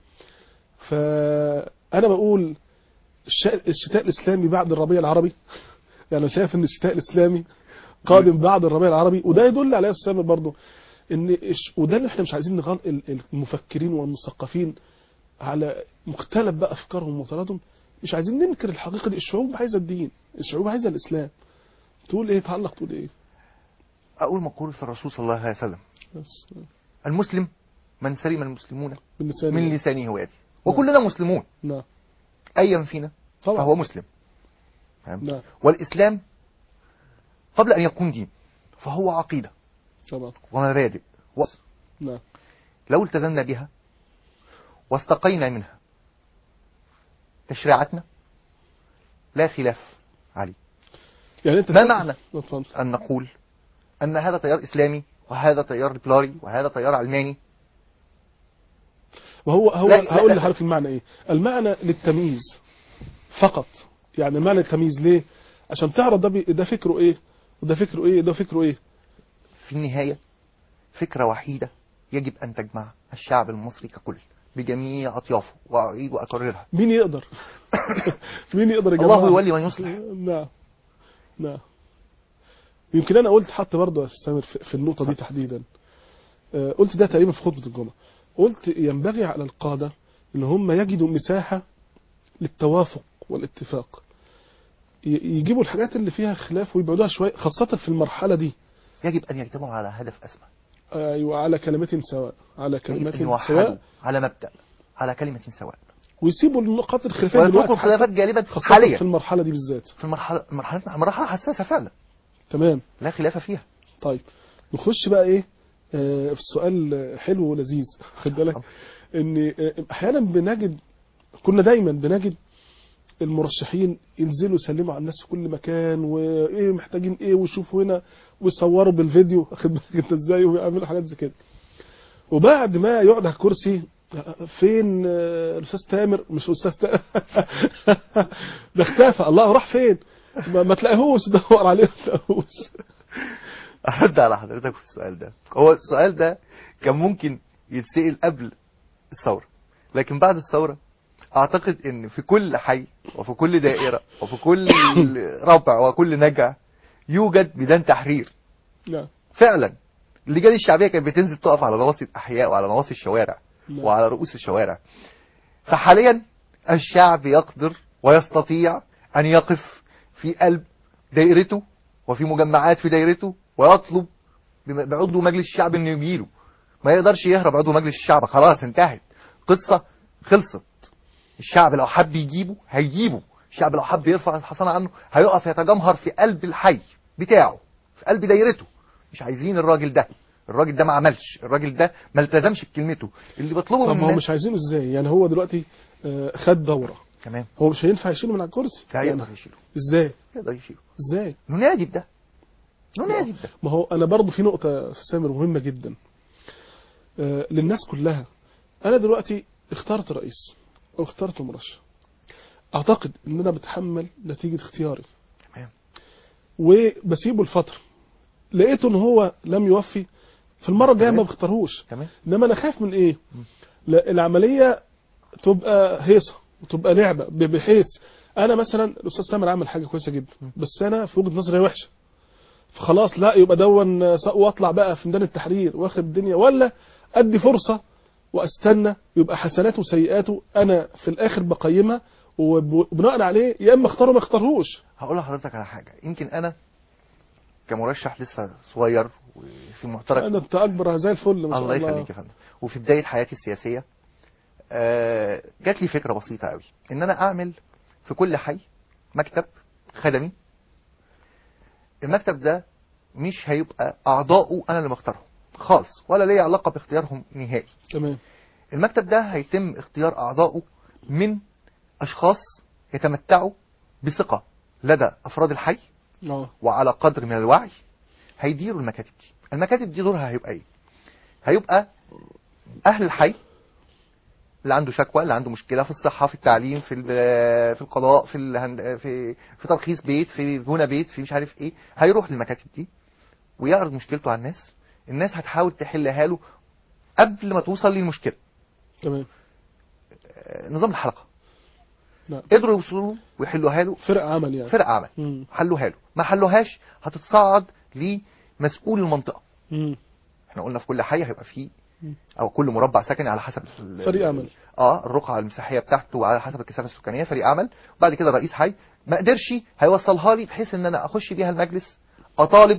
فأنا بقول الشتاء الإسلامي بعد الربيع العربي. يعني شايف إن الشتاء الإسلامي قادم بعد الربيع العربي، وده يدل على السبب برضه ان إش- وده اللي احنا مش عايزين نغل ال- المفكرين والمثقفين على مختلف بقى افكارهم ومعتقداتهم. مش عايزين ننكر الحقيقه دي. الشعوب عايزه الدين، الشعوب عايزه الاسلام. تقول ايه؟ تعلق تقول ايه؟
اقول مقولة الرسول صلى الله عليه وسلم:
بس
المسلم من سلم المسلمون
باللسان.
من لسانه ويده. وكلنا مسلمون،
نعم
ايا فينا
طبعا.
فهو مسلم. فاهم؟
نعم
والاسلام قبل ان يكون دين فهو عقيده
طبعا.
ومبادئ و...
نعم.
لو التزمنا بها واستقينا منها تشريعاتنا لا خلاف عليه.
يعني انت
ما
تقول-
معنى
اتفضل.
ان نقول ان هذا تيار اسلامي وهذا تيار ليبرالي وهذا تيار علماني؟
وهو هو
لا- لا-
هقول
لا.
لحضرتك المعنى ايه. المعنى للتمييز فقط. يعني معنى التمييز ليه؟ عشان تعرف ده بي... ده فكره ايه وده فكره ايه ده فكره ايه.
في النهاية فكرة وحيدة يجب أن تجمع الشعب المصري ككل بجميع أطيافه، وأعيد وأكررها:
مين يقدر؟ مين يقدر يا جماعه؟
الله يولي من يصلح.
نعم نعم. يمكن انا قلت حتى برضه يا استاذ في في النقطه دي تحديدا، آه، قلت ده تقريبا في خطبه الجمعه. قلت ينبغي على القاده ان هم يجدوا مساحه للتوافق والاتفاق، ي- يجيبوا الحاجات اللي فيها خلاف ويبعدوها شويه، خاصه في المرحله دي.
يجب أن يجتمعوا على هدف أسمى،
ايوه، على كلمات سواء، على
يجب
كلمات
أن يوحدوا
سواء،
على مبدأ، على كلمة سواء،
ويسيبوا النقاط الخلافيه
ويتركوا
دلوقتي
الخلافات
حتى،
جانبا
خاصه
حاليا
في المرحله دي بالذات.
في المرحلة مرحلتنا مرحلة حساسة فعلا
تمام.
لا خلاف فيها.
طيب نخش بقى ايه، آه في السؤال حلو ولذيذ. خد بالك ان آه، احيانا بنجد، كنا دايما بنجد المرشحين ينزلوا يسلموا على الناس في كل مكان، وايه محتاجين ايه، ويشوفوا هنا ويصوروا بالفيديو، واخد بالك انت ازاي، ويعملوا حاجات زي كده. وبعد ما يقعد على الكرسي، فين آه، الاستاذ تامر؟ مش الاستاذ تامر ده اختفى، الله راح فين؟ ما, ما تلاقيهوش، دور عليه ما تلاقيهوش.
ارد على حضرتك في السؤال ده. هو السؤال ده كان ممكن يتسأل قبل الثورة، لكن بعد الثورة اعتقد ان في كل حي وفي كل دائرة وفي كل ربع وكل نجع يوجد ميدان تحرير.
نعم
فعلا اللجان الشعبية كانت بتنزل تقف على نواصي الأحياء وعلى نواصي الشوارع
نعم.
وعلى رؤوس الشوارع. فحاليا الشعب يقدر ويستطيع أن يقف في قلب دائرته وفي مجمعات في دائرته ويطلب بعضو مجلس الشعب انه يجيله. ما يقدرش يهرب عضو مجلس الشعب، خلاص انتهت قصة خلصت. الشعب لو حب يجيبه هيجيبه، الشعب لو حب يرفع الحصانة عنه هيقف يتجمهر في قلب الحي بتاعه في قلب دايرته. مش عايزين الراجل ده، الراجل ده ما عملش، الراجل ده ما التزمش بكلمته. اللي بطلبه
طب
من
ما هو
الناس
مش عايزينه ازاي؟ يعني هو دلوقتي آه، خد دورة،
تمام،
هو مش هينفع يشيله من على الكرسي.
لا
يعني
يقدر يشيله،
ازاي
يقدر يشيله،
ازاي؟
ننادي بده ننادي بده.
ما هو انا برضو في نقطة يا أستاذ سامر مهمة جدا آه، للناس كلها. انا دلوقتي اخترت رئيس او اخترت مرشح، اعتقد ان انا بتحمل نتيجة اختياري،
تمام،
وبسيبه الفترة، لقيته ان هو لم يوفي، في المرة الجاية ما بختارهوش.
تمام.
انما انا خايف من ايه؟ لا، العملية تبقى هيصة وتبقى لعبة، بحيث انا مثلا الاستاذ سامر عمل حاجة كويسة جدا بس انا في وجهة نظري وحشة، فخلاص لا يبقى دون واطلع بقى في ميدان التحرير واخد الدنيا، ولا ادي فرصة واستنى يبقى حسناته وسيئاته انا في الاخر بقيمها، وبناء عليه يا اما اختاره ما اختارهوش.
هقول لحضرتك على حاجة. يمكن انا كمرشح لسه صغير وفي معترك،
انا انت اكبر زي الفل ما شاء
الله
الله.
يخليك يا فندم، وفي بداية حياتي السياسية آه جات لي فكرة بسيطة قوي ان انا اعمل في كل حي مكتب خدمي. المكتب ده مش هيبقى اعضاؤه انا اللي مختارهم خالص، ولا ليا علاقة باختيارهم نهائي.
تمام.
المكتب ده هيتم اختيار اعضاؤه من اشخاص يتمتعوا بثقة لدى افراد الحي
اه
وعلى قدر من الوعي هيديروا المكاتب دي. المكاتب دي دورها هيبقى ايه؟ هيبقى اهل الحي اللي عنده شكوى، اللي عنده مشكله في الصحه، في التعليم، في في القضاء، في الهند... في في ترخيص بيت، في بنى بيت، في مش عارف ايه، هيروح للمكاتب دي ويعرض مشكلته على الناس. الناس هتحاول تحلها له قبل ما توصل للمشكله.
تمام.
نظام الحلقه.
نعم.
قدروا يوصلوا ويحلوها له،
فرق عمل يعني.
فرق عمل.
مم.
حلوها له. ما حلوهاش هتتصاعد لمسؤول المنطقه.
مم.
احنا قلنا في كل حي هيبقى فيه او كل مربع سكني على حسب
فريق عمل،
اه الرقعه المساحيه بتاعته وعلى حسب الكثافه السكانيه فريق عمل. وبعد كده رئيس حي ما قدرش هيوصلها لي بحيث ان انا اخش بيها المجلس، اطالب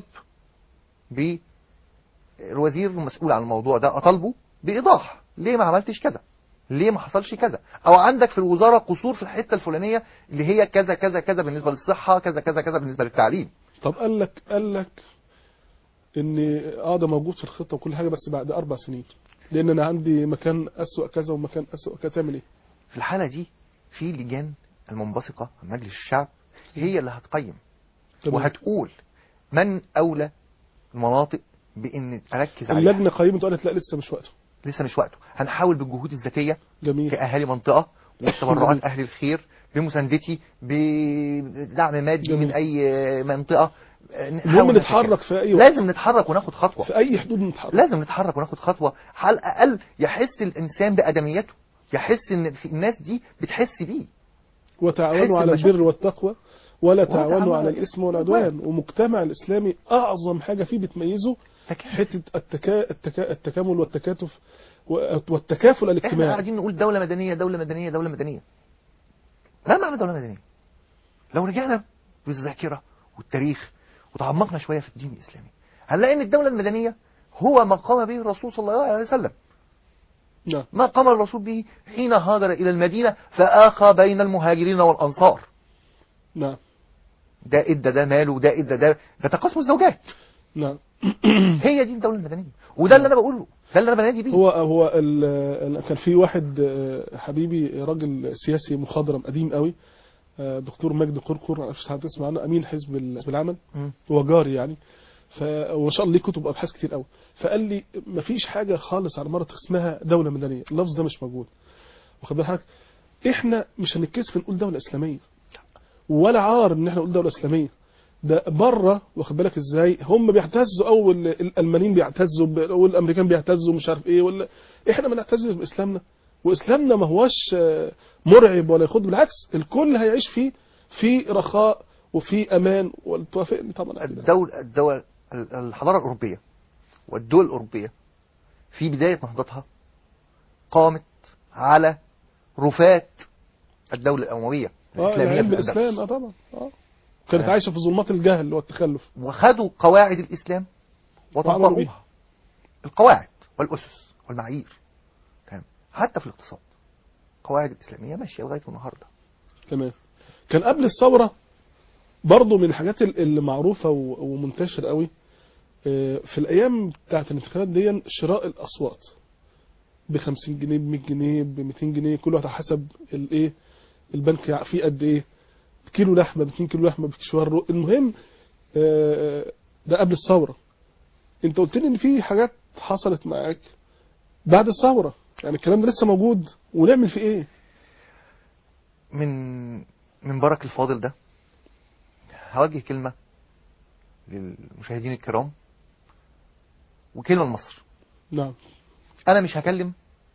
بالوزير المسؤول عن الموضوع ده، اطالبه بايضاح ليه ما عملتش كذا، ليه ما حصلش كذا، او عندك في الوزاره قصور في الحته الفلانيه اللي هي كذا كذا كذا بالنسبه للصحه، كذا كذا كذا بالنسبه للتعليم.
طب قال لك قال لك ان اه ده موجود في الخطه وكل حاجه بس بعد اربع سنين، لان انا عندي مكان اسوأ كذا ومكان اسوأ كذا، تعمل ايه؟
في الحاله دي في لجان المنبثقه من مجلس الشعب هي اللي هتقيم
تمام.
وهتقول من اولى المناطق بان اركز عليها.
اللجنه قيمت وقالت لا لسه مش وقته،
لسه مش وقته. هنحاول بالجهود الذاتيه
جميل،
كاهالي منطقه وتبرعات اهل الخير بمساندتي بدعم مادي
جميل.
من اي منطقه.
المهم نتحرك في اي وقت،
لازم نتحرك وناخد خطوه
في اي حدود نتحرك،
لازم نتحرك وناخد خطوه. على الاقل يحس الانسان بادميته، يحس ان في الناس دي بتحس بيه.
وتعاونوا على البر والتقوى ولا تعاونوا على الاثم والعدوان. ومجتمع الاسلامي اعظم حاجه فيه بتميزه حته التكا... التكا... التكامل والتكاتف والتكافل الاجتماعي.
احنا قاعدين نقول دوله مدنيه دوله مدنيه دوله مدنيه. ما معنى دوله مدنيه؟ لو رجعنا بالذاكره والتاريخ وتعمقنا شويه في الدين الاسلامي هنلاقي ان الدوله المدنيه هو ما قام به الرسول صلى الله عليه وسلم.
نعم.
ما قام الرسول به حين هاجر الى المدينه فآخى بين المهاجرين والانصار.
نعم. ده
ادى ده ماله وده ادى ده ده تقاسم الزوجات.
نعم.
هي دي الدوله المدنيه، وده اللي انا بقوله، ده اللي انا بنادي بيه.
هو هو ال... كان في واحد حبيبي راجل سياسي مخضرم قديم قوي آه، دكتور مجدي قرقر، معرفش هتسمع عنه، امين حزب ال- حزب العمل،
مم.
هو جاري يعني. ف وما شاء الله ليه كتب وابحاث كتير قوي. فقال لي مفيش حاجه خالص على مرة اسمها دوله مدنيه، اللفظ ده مش موجود. واخد بالك؟ احنا مش هنتكسف نقول دوله اسلاميه، ولا عار ان احنا نقول دوله اسلاميه. ده بره، واخد بالك ازاي، هم بيعتزوا، او ال- الالمانيين بيعتزوا ب- والامريكان بيعتزوا مش عارف ايه، ولا احنا ما نعتزش باسلامنا. واسلامنا ما هوش آه، مرعب ولا يخد، بالعكس الكل هيعيش فيه في رخاء وفي امان. وتوافقني طبعا أكيد.
الدول الدول الحضارة الأوروبية والدول الأوروبية في بداية نهضتها قامت على رفات الدولة الأموية
اه
الإسلامية
العلم
في الأندلس.
الاسلام، اه طبعا اه كانت
آه.
عايشه في ظلمات الجهل والتخلف.
وخدوا قواعد الإسلام
وعملوا
وطبقوها،
بيها.
القواعد والأسس والمعايير. تمام. حتى في الاقتصاد القواعد الإسلامية ماشية لغاية النهاردة.
تمام. كان قبل الثوره برضه من الحاجات ال- اللي معروفه و- ومنتشر قوي، آه، في الايام بتاعت الانتخابات دي شراء الاصوات ب خمسين جنيه، ب مية جنيه، ب ميتين جنيه، كل واحد حسب الايه البنك يع- فيه قد ايه، كيلو لحمه، ب اتنين كيلو لحمه، بكشوار رو- المهم آه، ده قبل الثوره. انت قلت لي ان في حاجات حصلت معاك بعد الثوره، يعني الكلام ده لسه موجود ونعمل فيه ايه؟
من من برك الفاضل ده هوجه كلمة للمشاهدين الكرام وكلمة لمصر.
نعم.
أنا مش هكلم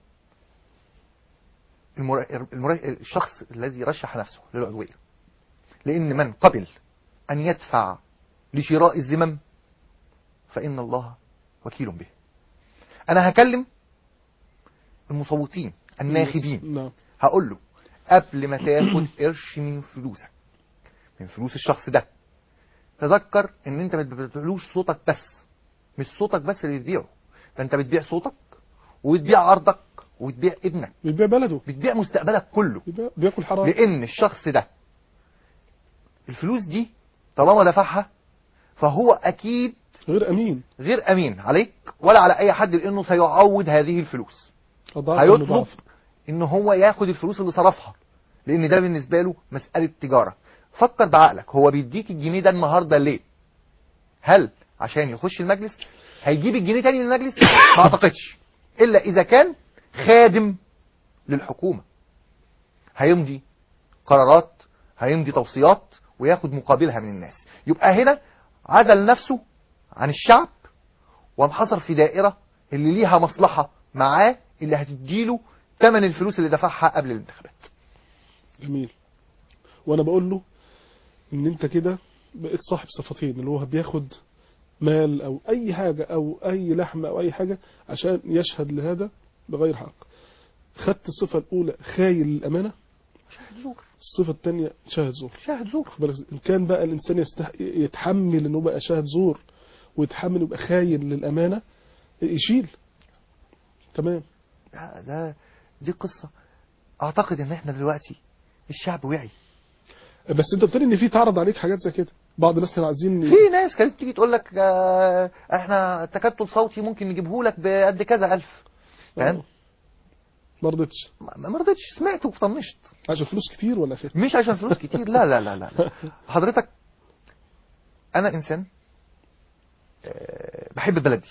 المر... المر... الشخص الذي رشح نفسه للعضوية، لأن من قبل أن يدفع لشراء الذمم فإن الله وكيل به. أنا هكلم المصوتين الناخبين،
نعم.
هقول له قبل ما تاخد قرش من فلوسك، من فلوس الشخص ده، تذكر ان انت ما بتبيعلوش صوتك بس، مش صوتك بس اللي بتبيعه، ده انت بتبيع صوتك وبتبيع عرضك وبتبيع ابنك،
بيبيع بلده،
بتبيع مستقبلك كله.
بيبيع بياكل حرام.
لان الشخص ده الفلوس دي طالما دفعها فهو اكيد
غير امين،
غير امين عليك ولا على اي حد، لانه سيعوض هذه الفلوس.
أضعاف
هيطلب
المضاعفة.
ان هو ياخد الفلوس اللي صرفها، لان ده بالنسبه له مساله تجاره. فكر بعقلك، هو بيديك الجنيه ده النهارده ليه؟ هل عشان يخش المجلس؟ هيجيب الجنيه تاني للمجلس؟ ما اعتقدش، الا اذا كان خادم للحكومه، هيمضي قرارات، هيمضي توصيات وياخد مقابلها من الناس. يبقى هنا عزل نفسه عن الشعب وانحصر في دائره اللي ليها مصلحه معاه، اللي هتديله ثمن الفلوس اللي دفعها قبل الانتخابات.
جميل. وانا بقول له ان انت كده بقيت صاحب صفتين، اللي هو بياخد مال او اي حاجة او اي لحمة او اي حاجة عشان يشهد لهذا بغير حق. خدت الصفة الاولى خاين للامانة،
شاهد زور.
الصفة الثانية شاهد زور.
شاهد زور.
خد بالك، ان كان بقى الانسان يستح... يتحمل انه بقى شاهد زور ويتحمل يبقى خاين للامانة، يشيل. تمام.
ده, ده دي قصة اعتقد ان احنا دلوقتي الشعب وعي.
بس انت قلت لي ان في تعرض عليك حاجات زي كده، بعض الناس كانوا عايزين
في ناس كانت تيجي تقول لك آه، احنا تكتل صوتي ممكن نجيبه لك بقد كذا الف، فاهم؟
ما رضيتش
ما ما رضيتش، سمعت وطنشت.
عشان فلوس كتير ولا فين؟
مش عشان فلوس كتير، لا لا لا لا حضرتك، انا انسان آه، بحب بلدي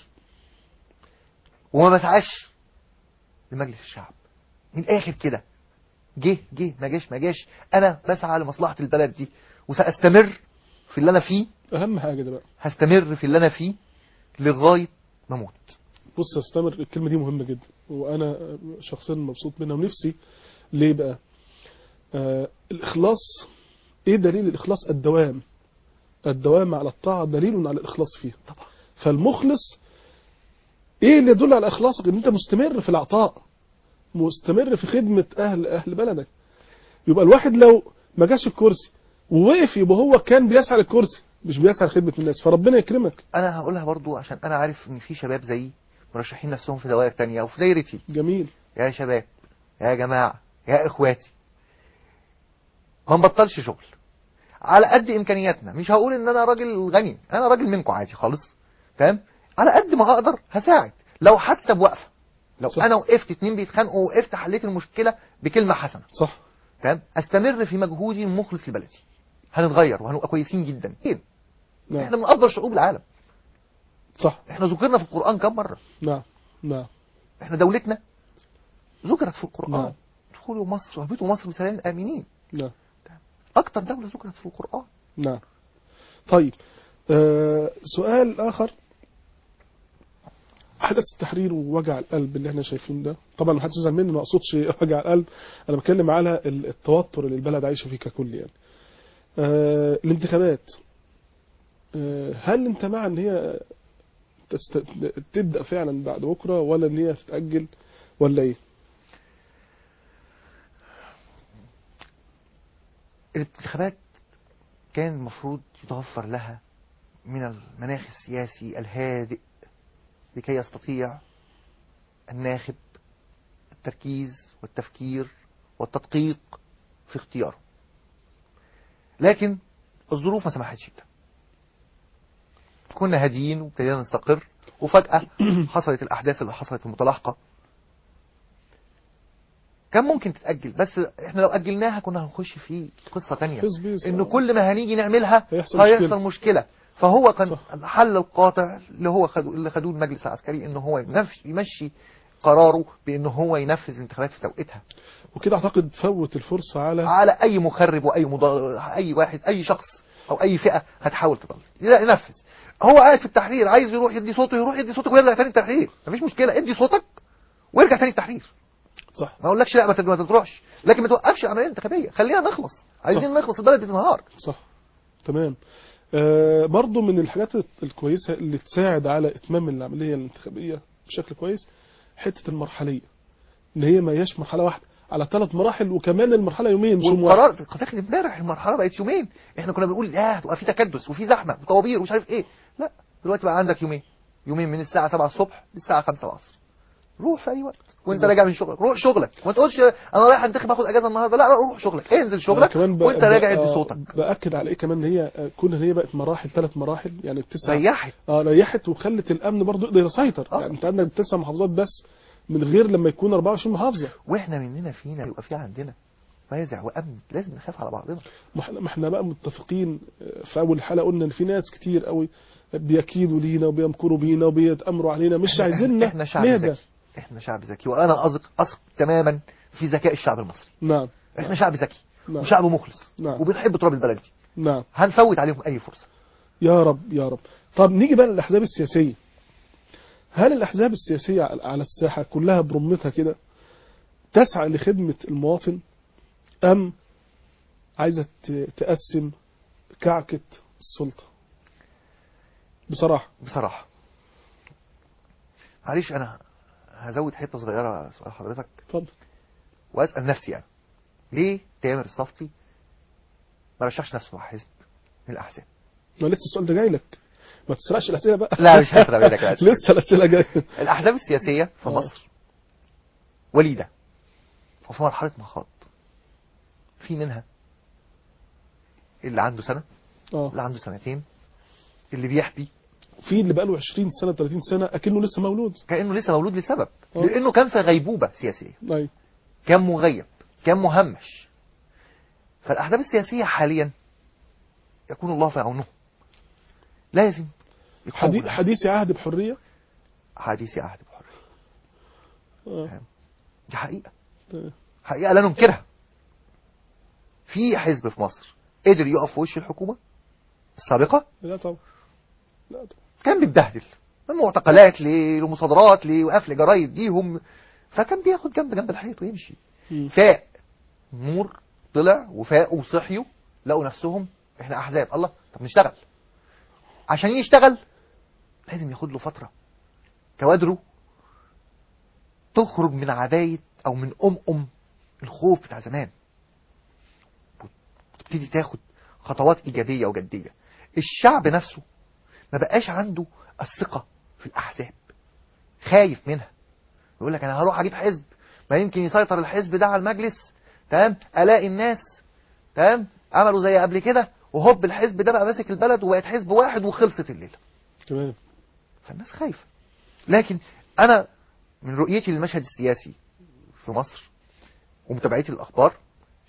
وما بسعاش لمجلس الشعب من الاخر كده، جه جه ما جاش ما جاش، انا بسعى لمصلحة البلد دي وسأستمر في اللي انا فيه.
اهم حاجة ده بقى،
هستمر في اللي انا فيه لغاية ما اموت.
بص استمر، الكلمة دي مهمة جدا وانا شخصيا مبسوط منها ونفسي. ليه بقى؟ آه الاخلاص. ايه دليل الاخلاص؟ الدوام. الدوام على الطاعة دليل على الاخلاص فيها طبعا. فالمخلص ايه اللي يدل على اخلاصك؟ ان انت مستمر في العطاء، مستمر في خدمة اهل اهل بلدك. يبقى الواحد لو ما جاش الكرسي ووقف يبقى هو كان بيسعى للكرسي مش بيسعى لخدمة الناس، فربنا يكرمك.
انا هقولها برضو عشان انا عارف ان في شباب زيي مرشحين نفسهم في دوائر تانية وفي دايرتي.
جميل.
يا شباب، يا جماعة، يا اخواتي، ما نبطلش شغل على قد امكانياتنا. مش هقول ان انا راجل غني، انا راجل منكم عادي خالص، فاهم؟ على قد ما اقدر هساعد، لو حتى بوقفة، لو
صح.
انا وقفت اتنين بيتخانقوا وقفت حليت المشكلة بكلمة حسنة،
صح.
تمام، استمر في مجهودي المخلص لبلدي، هنتغير وهنبقى كويسين جدا.
نعم.
احنا من افضل شعوب العالم،
صح.
احنا ذكرنا في القرآن كم مرة؟
نعم نعم.
احنا دولتنا ذكرت في القرآن.
نعم.
ادخلوا مصر واهبطوا مصر بسلام آمنين.
نعم.
اكتر دولة ذكرت في القرآن.
نعم. طيب آه سؤال آخر، حدث التحرير ووجع القلب اللي احنا شايفين ده، طبعا ما حدش يزعل مني، ما اقصدش وجع القلب، انا بتكلم على التوتر اللي البلد عايشه فيه ككل يعني. آه الانتخابات، آه هل انت مع ان هي تست... تبدا فعلا بعد بكره، ولا ان هي تتاجل، ولا ايه؟
الانتخابات كان المفروض يتوفر لها من المناخ السياسي الهادئ لكي يستطيع الناخب التركيز والتفكير والتدقيق في اختياره، لكن الظروف ما سمحتش بده. كنا هاديين وابتدينا نستقر، وفجأة حصلت الأحداث اللي حصلت المتلاحقة. كان ممكن تتأجل، بس احنا لو أجلناها كنا هنخش في قصة تانية، إنه كل ما هنيجي نعملها
هيحصل,
هيحصل
مشكلة.
مشكلة. فهو كان
صح.
الحل القاطع اللي هو خدوه اللي خدوه المجلس العسكري، إنه هو يمشي قراره بإنه هو ينفذ الانتخابات في توقيتها.
وكده أعتقد فوت الفرصة على
على أي مخرب وأي مضا... أي واحد، أي شخص أو أي فئة هتحاول تضل ينفذ. هو قاعد في التحرير عايز يروح يدي صوته، يروح يدي صوته ويرجع تاني التحرير، مفيش مشكلة، ادي صوتك ويرجع تاني التحرير.
صح.
ما اقولكش لا ما تروحش، لكن ما توقفش العمليه الانتخابيه، خلينا نخلص، عايزين
صح.
نخلص، البلد بتنهار.
صح تمام. آه برضو من الحاجات الكويسة اللي تساعد على إتمام العملية الانتخابية بشكل كويس حتة المرحلية، إن هي ما هياش مرحلة واحدة على ثلاث مراحل، وكمان المرحلة يومين مش يوم واحد.
والقرار فاكر امبارح المرحلة بقت يومين، احنا كنا بنقول لا هتبقى في تكدس وفي زحمة وطوابير ومش عارف ايه، لا دلوقتي بقى عندك يومين، يومين من الساعة سبعة الصبح للساعة خمسة العصر، روح في اي وقت وانت راجع من شغلك، روح شغلك، ما تقولش انا رايح انتخب اخد اجازه النهارده، لا لا روح شغلك، انزل شغلك وانت راجع ادي صوتك.
باكد على ايه كمان، ان هي كون ان هي بقت مراحل، ثلاث مراحل يعني التسع،
ريحت
اه ريحت وخلت الامن برضه يقدر يسيطر. آه. يعني انت عندك تسع محافظات بس من غير لما يكون أربعة وعشرين محافظه،
واحنا مننا فينا يبقى في عندنا فازع وامن، لازم نخاف على بعضنا.
ما احنا بقى متفقين في اول حلقه قلنا ان في ناس كتير قوي بيكيدوا لينا وبيمكروا بينا وبيتامروا علينا، مش عايزيننا
احنا شعب ذكي، احنا شعب ذكي، وانا اثق اثق تماما في ذكاء الشعب المصري.
نعم.
احنا
نعم.
شعب ذكي. نعم. وشعب مخلص.
نعم.
وبنحب تراب البلد دي.
نعم.
هنفوت عليهم اي فرصه.
يا رب يا رب. طب نيجي بقى للاحزاب السياسيه. هل الاحزاب السياسيه على الساحه كلها برمتها كده تسعى لخدمه المواطن، ام عايزه تقسم كعكه السلطه؟ بصراحه
بصراحه معلش انا هزود حته صغيره على سؤال حضرتك.
اتفضل.
واسال نفسي يعني ليه تامر الصفتي ما رشحش نفسه مع حزب من الاحزاب؟
ما لسه السؤال ده جاي لك، ما تسرقش الاسئله بقى.
لا مش هسرق منك
لسه الاسئله جايه.
الاحزاب السياسيه في مصر وليده وفي مرحله مخاض، في منها اللي عنده سنه،
اه
اللي عنده سنتين، اللي بيحبي،
في اللي بقى له عشرين سنه ثلاثين سنه اكنه لسه مولود،
كانه لسه مولود لسبب
أوه.
لانه كان في غيبوبه سياسيه.
ايوه
كان مغيب، كان مهمش. فالاحزاب السياسيه حاليا يكون الله في عونه، لازم
حديث حديث عهد بحريه،
حديث عهد بحريه.
اه
دي حقيقه،
اه.
حقيقه لا ننكرها. في حزب في مصر قدر يقف في وش الحكومه السابقه؟
لا طبعا، لا طبعا.
كان بيتبهدل من معتقلات لمصادرات لوقف جرايد ليهم، فكان بياخد جنب جنب الحيط ويمشي.
م.
فاق نور طلع وفاقوا وصحيوا لقوا نفسهم احنا احزاب، الله طب نشتغل. عشان يشتغل لازم ياخد له فتره كوادره تخرج من عبايه او من ام ام الخوف بتاع زمان، وتبتدي تاخد خطوات ايجابيه وجديه. الشعب نفسه ما بقاش عنده الثقه في الاحزاب، خايف منها، يقول لك انا هروح اجيب حزب ما يمكن يسيطر الحزب ده على المجلس، تمام، الاقي الناس تمام عملوا زي قبل كده وهوب الحزب ده بقى ماسك البلد وبقت حزب واحد وخلصت الليله.
تمام.
فالناس خايفه. لكن انا من رؤيتي للمشهد السياسي في مصر ومتابعتي للاخبار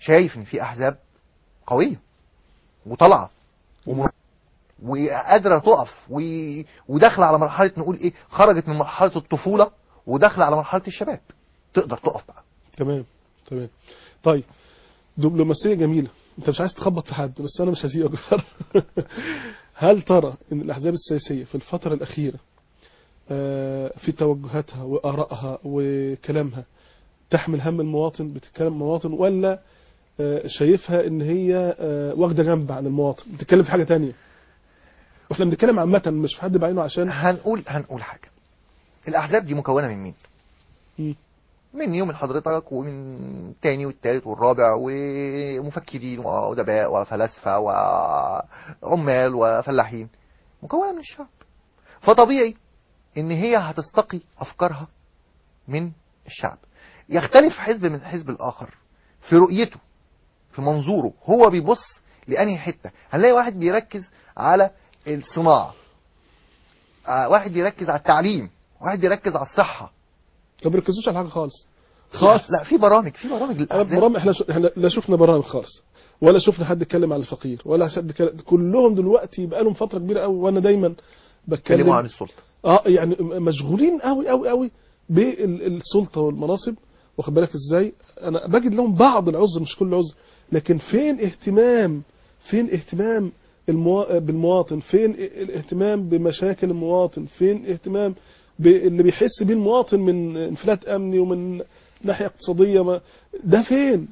شايف ان في احزاب قويه وطالعه ومر- وقادره تقف و... وداخله على مرحله، نقول ايه، خرجت من مرحله الطفوله وداخله على مرحله الشباب، تقدر تقف بقى.
تمام تمام. طيب دبلوماسية جميلة، انت مش عايز تخبط في حد بس انا مش هسيبك بصراحة. هل ترى ان الاحزاب السياسية في الفترة الاخيرة آه، في توجهاتها وارائها وكلامها تحمل هم المواطن، بتتكلم المواطن، ولا آه، شايفها ان هي آه، واخدة جنب عن المواطن بتتكلم في حاجة تانية؟ واحنا بنتكلم عامة مش في حد بعينه عشان
هنقول هنقول حاجه، الاحزاب دي مكونه من مين؟
مم.
مني ومن حضرتك ومن التاني والتالت والرابع، ومفكرين وأدباء وفلاسفة وعمال وفلاحين، مكونة من الشعب. فطبيعي ان هي هتستقي افكارها من الشعب. يختلف حزب من حزب الاخر في رؤيته، في منظوره، هو بيبص لأنهي حتة. هنلاقي واحد بيركز على الصناعة، آه، واحد بيركز على التعليم، واحد بيركز على الصحة.
ما بيركزوش على حاجة خالص
لا,
خالص.
لا في برامج في برامج
أنا
للأحزاب.
برامج احنا ش- احنا لا شفنا برامج خالص، ولا شفنا حد يتكلم عن الفقير، ولا حد يتكلم. كلهم دلوقتي بقى لهم فترة كبيرة قوي، وانا دايما
بيتكلموا
بتكلم
عن السلطة.
اه يعني مشغولين قوي قوي قوي بالسلطة والمناصب، واخد بالك ازاي؟ انا بجد لهم بعض العذر مش كل عذر، لكن فين اهتمام، فين اهتمام الموا... بالمواطن، فين الاهتمام بمشاكل المواطن، فين اهتمام باللي بيحس بيه المواطن من انفلات امني ومن ناحية اقتصادية؟ ما ده فين؟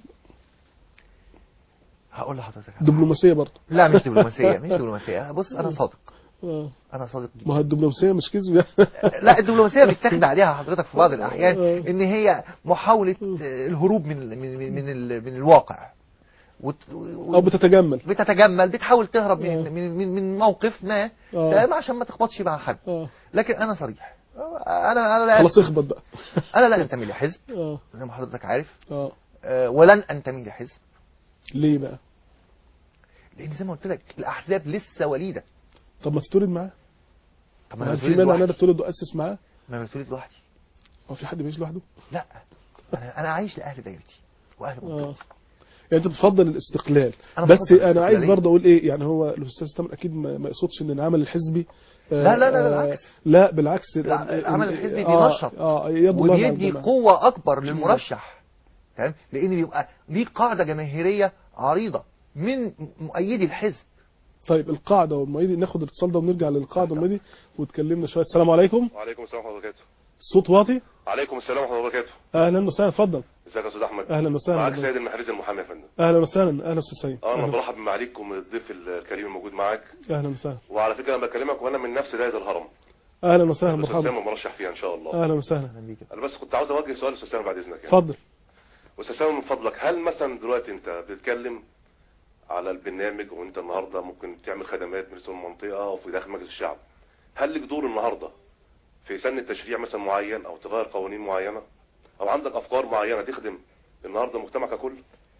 هقول لحضرتك على حاجة.
دبلوماسية برضه.
لا مش دبلوماسية مش دبلوماسية. بص أنا صادق،
آه.
أنا صادق
ما
جدا.
هو الدبلوماسية مش كذب يعني.
لا الدبلوماسية بيتاخد عليها حضرتك في بعض الأحيان
آه.
إن هي محاولة آه، الهروب من من من, من, ال- من الواقع، وت- و-
او بتتجمل.
بتتجمل، بتحاول تهرب
آه.
من من من, من موقف ما،
آه.
تمام، عشان ما تخبطش مع حد.
آه.
لكن انا صريح، انا انا لا
خلاص اخبط بقى.
انا لا انتمي لحزب
اه
زي ما حضرتك عارف،
اه
آه، ولن انتمي لحزب،
ليه بقى؟
لان زي ما قلت لك الاحزاب لسه وليده.
طب ما تتولد معاه.
طب ما انا
هل في
بتولد
مانع ان انا
لوحدي؟
تتولد واسس معاه؟
ما انا بتولد لوحدي.
هو في حد بيعيش لوحده؟
لا انا انا عايش لاهل دايرتي واهل
اه
منطقتي.
يعني انت بتفضل الاستقلال.
أنا
بس
بفضل
انا عايز
الاستقلالية.
برضه اقول ايه، يعني هو الاستاذ تامر اكيد ما ما يقصدش ان العمل الحزبي آه،
لا لا لا
آه،
بالعكس.
لا بالعكس.
لا، العمل الحزبي
آه،
بينشط
اه يد الله مع
وبيدي
الجماعة.
قوه اكبر
بالظبط.
للمرشح، تمام، لان بيبقى ليه قاعده جماهيريه عريضه من مؤيدي الحزب.
طيب القاعده والمؤيدي، ناخد الاتصال ده ونرجع للقاعده والمؤيدي وتكلمنا شويه. السلام عليكم.
وعليكم السلام ورحمه الله وبركاته.
الصوت واطي.
عليكم السلام ورحمه الله وبركاته.
اهلا وسهلا، اتفضل.
ازيك يا استاذ احمد؟
اهلا وسهلا.
معاك سيد المحرز المحامي يا فندم.
اهلا وسهلا. اهلا استاذ سيد.
اه انا
أهلا.
برحب بمعاليك والضيف الكريم الموجود معاك.
اهلا وسهلا.
وعلى فكره انا بكلمك وانا من نفس دايره الهرم.
اهلا وسهلا،
الاستاذ
مرحبا.
سامي مرشح فيها ان شاء الله.
اهلا وسهلا.
انا بس كنت عاوز اوجه سؤال استاذ سامي بعد اذنك يعني.
اتفضل.
استاذ سامي من فضلك، هل مثلا دلوقتي انت بتتكلم على البرنامج وانت النهارده ممكن تعمل خدمات من سوق المنطقه او في داخل مجلس الشعب، هل لك دور النهارده في سن التشريع مثلا معين او تغير قوانين معينه او عندك افكار معينه تخدم النهارده المجتمع ككل؟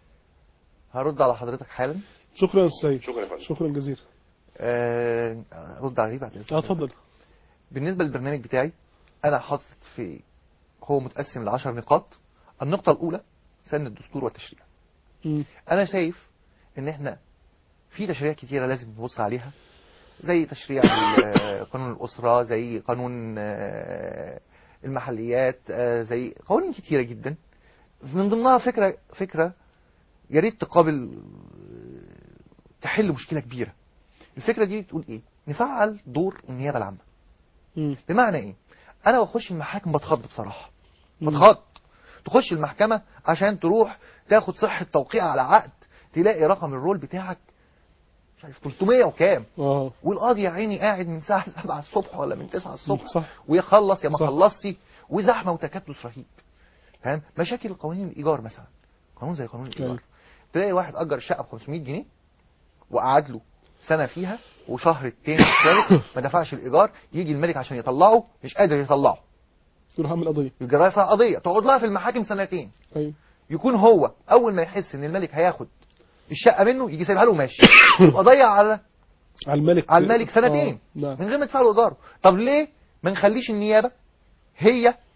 هرد على حضرتك حالا.
شكرا يا استاذ سيد.
شكرا يا فندم.
شكرا جزيلا.
آه، رد عليه بعد إذنك.
اه اتفضل.
بالنسبه للبرنامج بتاعي انا حاطط في، هو متقسم لعشر نقاط. النقطه الاولى سن الدستور والتشريع.
مم.
انا شايف ان احنا في تشريع كتيره لازم نبص عليها، زي تشريع ال- قانون الاسره، زي قانون آه، المحليات، آه، زي قوانين كتيره جدا، من ضمنها فكره فكره يا ريت تقابل تحل مشكله كبيره. الفكره دي بتقول ايه؟ نفعل دور النيابه العامه.
مم.
بمعنى ايه؟ انا بخش المحاكم بتخض بصراحه،
مم.
بتخض. تخش المحكمه عشان تروح تاخد صحه توقيع على عقد، تلاقي رقم الرول بتاعك مش عارف ثلاثمية وكام،
اه
والقاضي يا عيني قاعد من الساعه سبعة الصبح ولا من تسعة الصبح،
صح.
ويخلص يا ما
صح.
خلصتي، وزحمه وتكدس رهيب. فاهم؟ مشاكل قوانين الايجار مثلا، قانون زي قانون الايجار،
أيوة.
تلاقي واحد اجر الشقه ب خمسمية جنيه وقعد له سنه فيها، وشهر التاني الثالث ما دفعش الايجار، يجي الملك عشان يطلعه مش قادر يطلعه،
يروح عامل قضيه.
يجي رافع قضيه تقعد لها في المحاكم سنتين.
ايوه.
يكون هو اول ما يحس ان الملك هياخد الشقه منه يجي سايبها له وماشي، يبقى ضيع على
على الملك.
على الملك سنتين
آه. نعم.
من غير ما يدفع له ايجاره. طب ليه ما نخليش النيابه هي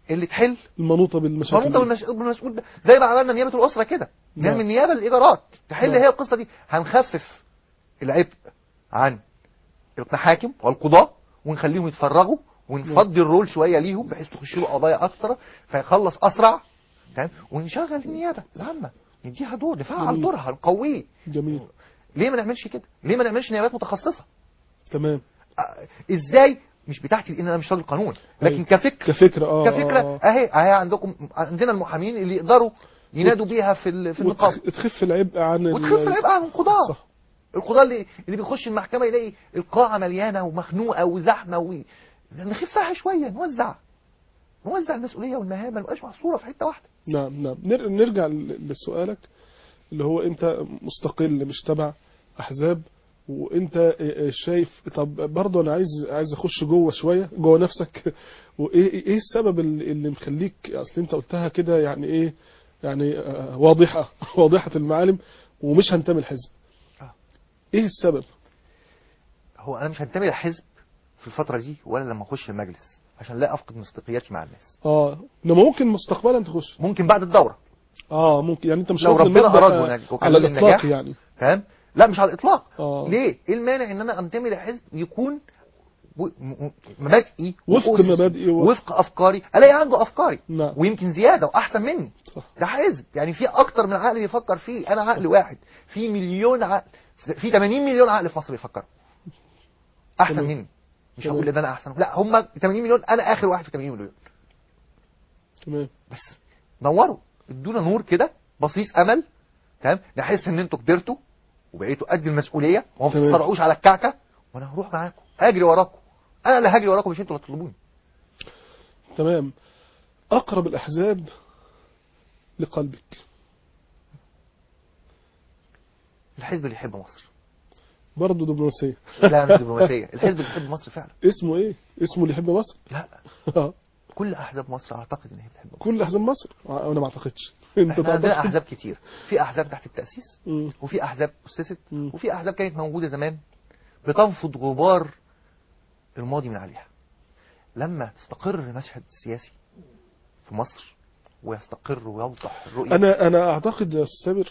اللي تحل
المنوطه بالمشاكل
منوطه
دي.
بالمش- بالمسؤول ده، زي ما عملنا نيابه الاسره كده،
نعم.
نعمل نيابه للايجارات تحل
نعم.
هي القصه دي. هنخفف العبء عن المحاكم والقضاه ونخليهم يتفرغوا ونفضي الرول شويه ليهم بحيث تخش له قضايا اكثر فيخلص اسرع. تمام. ونشغل النيابه العامه نديها دور، نفعل
جميل.
دورها نقويه.
جميل.
ليه ما نعملش كده؟ ليه ما نعملش نيابات متخصصه؟
تمام.
آه، ازاي؟ مش بتاعتي لان انا مش راجل قانون، لكن
أيوة.
كفكر
كفكره اه
كفكره
آه.
اهي اهي عندكم عندنا المحامين اللي يقدروا ينادوا بيها في ال- في النقابه
وتخ- تخف العبء عن ال-
وتخف العبء عن القضاه.
صح.
القضاه اللي اللي بيخش المحكمه يلاقي القاعه مليانه ومخنوقه وزحمه و... نخفها شويه، نوزع نوزع المسؤوليه والمهام، ما نبقاش محصوره في حته واحده.
نعم نعم. نر- نرجع ل- لسؤالك اللي هو انت مستقل مش تبع احزاب، وانت شايف. طب برضه انا عايز عايز اخش جوه شويه جوه نفسك. وايه ايه السبب اللي اللي مخليك، اصل انت قلتها كده يعني ايه، يعني آه، واضحه واضحه المعالم ومش هنتمي الحزب.
آه.
ايه السبب؟
هو انا مش هنتمي لحزب في الفتره دي ولا لما اخش المجلس عشان لا افقد مصداقيتي مع الناس.
اه انما ممكن مستقبلا تخش.
ممكن بعد الدوره
اه ممكن، يعني انت مش
لو
واخد
ربنا
المبدأ
اراد
آه،
ونج- وكان
على
لي
الاطلاق
النجاح.
يعني.
فاهم؟ لا مش على الاطلاق.
آه.
ليه؟ ايه المانع ان انا انتمي لحزب يكون و- م- م- مبادئي
وفق
وأسسي
مبادئي و-
وفق افكاري، الاقي عنده افكاري
نعم.
ويمكن زياده واحسن مني.
صح.
ده حزب يعني في اكتر من عقل بيفكر فيه، انا عقل واحد في مليون عقل، في ثمانين مليون عقل في مصر بيفكروا احسن
تمام.
مني. مش
تمام.
هقول ان انا احسن، لا هم ثمانين مليون، انا اخر واحد في ثمانين مليون.
تمام.
بس نوروا، ادونا نور كده بصيص امل. تمام. نحس ان انتوا كبرتوا وبقيتوا قد المسؤوليه وما
تمام.
تتصرعوش على الكعكه، وانا هروح معاكم هاجري وراكم. انا اللي هاجري وراكم، مش انتوا اللي تطلبوني.
تمام. اقرب الاحزاب لقلبك؟
الحزب اللي يحب مصر.
برضه دبلوماسيه.
لا مش دبلوماسيه، الحزب اللي يحب مصر فعلا.
اسمه ايه؟ اسمه اللي يحب مصر؟
لا
آه.
كل احزاب مصر اعتقد ان هي بتحب مصر.
كل احزاب مصر؟ آه، انا ما اعتقدش. انت
احنا عندنا
تعتقد؟
احزاب كتير، في احزاب تحت التاسيس
مم.
وفي احزاب اسست
مم.
وفي احزاب كانت موجوده زمان بتنفض غبار الماضي من عليها. لما تستقر المشهد السياسي في مصر ويستقر ويوضح الرؤيه.
انا انا اعتقد يا استاذ سامر،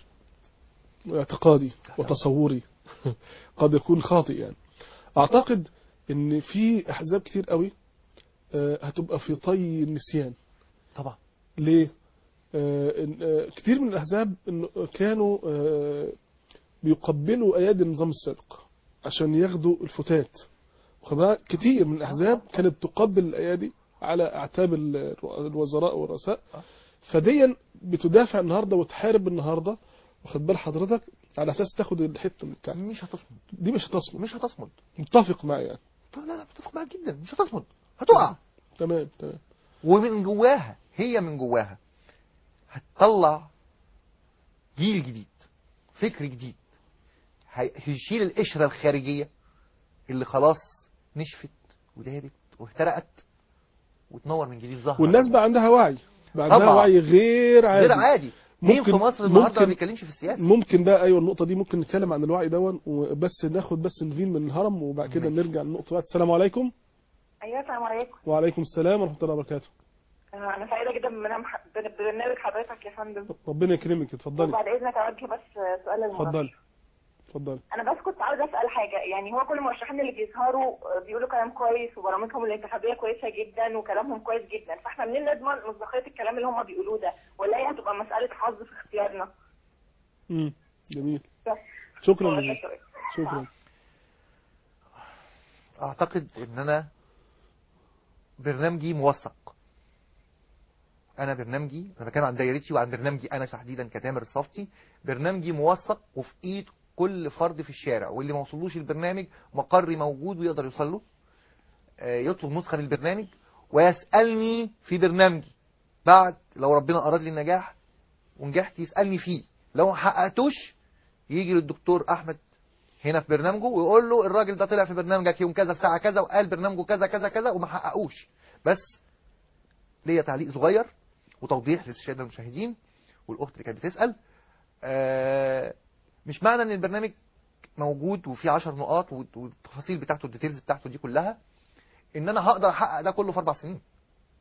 اعتقادي وتصوري قد يكون خاطئ يعني، اعتقد ان في احزاب كتير قوي آه، هتبقى في طي النسيان.
طبعا.
ليه؟ آه، إن- آه، كتير من الاحزاب إنه كانوا آه، بيقبلوا ايادي النظام السابق عشان ياخدوا الفتات. واخد بالك؟ كتير من الاحزاب كانت تقبل الايادي على اعتاب ال- الوزراء والرؤساء، فديا بتدافع النهارده وتحارب النهارده. واخد بال حضرتك؟ على اساس تاخد الحته من الكعب.
مش هتصمد.
دي مش هتصمد.
مش هتصمد.
متفق معايا يعني.
لا لا متفق معاك جدا، مش هتصمد، هتقع.
تمام تمام.
ومن جواها، هي من جواها هتطلع جيل جديد، فكر جديد، هي- هيشيل القشرة الخارجية اللي خلاص نشفت ودابت واحترقت وتنور من جديد ظهر.
والناس بقى عندها وعي، بقى عندها
طبعا.
وعي غير عادي.
غير عادي. مين في
ممكن-
مصر النهارده ما
ممكن-
بيتكلمش في السياسة؟
ممكن بقى، ايوه النقطه دي ممكن نتكلم عن الوعي دون، وبس ناخد بس نفين من الهرم وبعد كده
ماشي.
نرجع للنقطه بقى. السلام عليكم.
ايوه السلام عليكم.
وعليكم السلام ورحمه الله وبركاته.
آه، انا سعيده جدا بمنام- ببرنامج حضرتك يا فندم.
ربنا يكرمك، اتفضلي.
وبعد اذنك اوجه بس سؤال للمرشح.
اتفضلي اتفضلي.
انا بس كنت عاوزه اسال حاجه، يعني هو كل المرشحين اللي بيظهروا آه، بيقولوا كلام كويس وبرامجهم الانتخابيه كويسه جدا وكلامهم كويس جدا، فاحنا منين نضمن مصداقيه الكلام اللي هم بيقولوه ده؟ ولا هي هتبقى مساله حظ في اختيارنا؟
امم جميل.
بس.
شكرا
هو ده
جزيلا.
السؤال.
شكرا.
اعتقد ان انا برنامجي موثق. انا برنامجي، انا بتكلم عن دايرتي وعن برنامجي انا تحديدا كتامر الصفتي، برنامجي موثق وفي ايد كل فرد في الشارع، واللي ما وصلوش البرنامج مقري موجود ويقدر يوصل له، آه، يطلب نسخه من البرنامج ويسالني في برنامجي. بعد لو ربنا اراد لي النجاح ونجحت يسالني فيه، لو ما حققتوش يجي للدكتور احمد هنا في برنامجه ويقول له الراجل ده طلع في برنامجك يوم كذا الساعه كذا وقال برنامجه كذا كذا كذا وما حققوش. بس ليا تعليق صغير وتوضيح للساده المشاهدين والاخت اللي كانت بتسال، آه مش معنى ان البرنامج موجود وفيه عشر نقاط والتفاصيل بتاعته الديتيلز بتاعته دي كلها ان انا هقدر احقق ده كله في اربع سنين.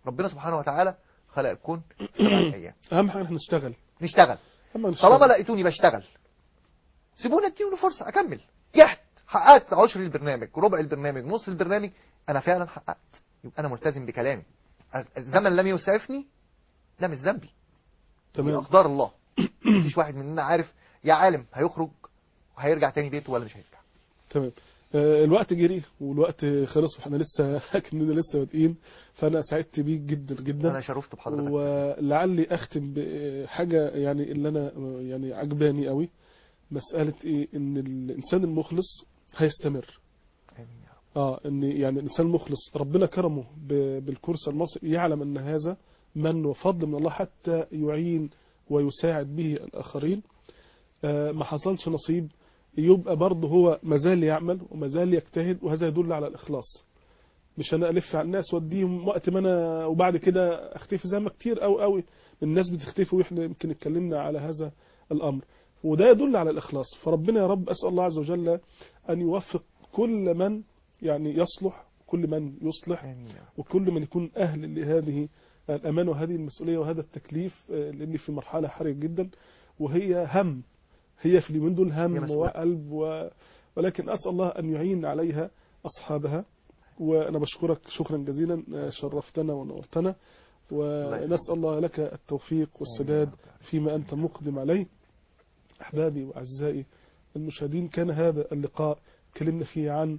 ربنا سبحانه وتعالى خلق الكون في سبعة ايام.
اهم حاجه احنا نشتغل
نشتغل.
أما نشتغل.
طالما لقيتوني بشتغل سيبوني اديله فرصه اكمل. نجحت، حققت عشر البرنامج، ربع البرنامج، نص البرنامج، انا فعلا حققت، يبقى انا ملتزم بكلامي. الزمن لم يسعفني، ده مش ذنبي، دي اقدار الله. مفيش واحد مننا عارف يا عالم هيخرج وهيرجع تاني بيته ولا مش هيرجع.
تمام. آه الوقت جري والوقت خلص واحنا لسه كنا لسه بادئين، فانا سعدت بيك جدا جدا.
انا شرفت بحضرتك.
ولعلي اختم بحاجه يعني اللي انا يعني عجباني قوي، مساله ايه؟ ان الانسان المخلص هيستمر.
امين يا رب.
اه ان يعني الانسان المخلص ربنا كرمه بالكورس المصري، يعلم ان هذا من وفضل من الله حتى يعين ويساعد به الاخرين. آه ما حصلش نصيب، يبقى برضه هو مازال يعمل ومازال يجتهد، وهذا يدل على الإخلاص. مش أنا ألف على الناس واديهم وقت ما أنا وبعد كده أختفي زي ما كتير أو قوي من الناس بتختفي، وإحنا يمكن اتكلمنا على هذا الأمر، وده يدل على الإخلاص. فربنا يا رب أسأل الله عز وجل أن يوفق كل من يعني يصلح، كل من يصلح، وكل من يكون أهل لهذه الأمانة وهذه المسؤولية وهذا التكليف، لأني في مرحلة حرجة جدا، وهي هم، هي في اليومين دول هم وقلب و... ولكن أسأل الله أن يعين عليها أصحابها. وأنا بشكرك شكرا جزيلا، شرفتنا ونورتنا، ونسأل الله لك التوفيق والسداد فيما أنت مقدم عليه. أحبابي وأعزائي المشاهدين، كان هذا اللقاء كلمنا فيه عن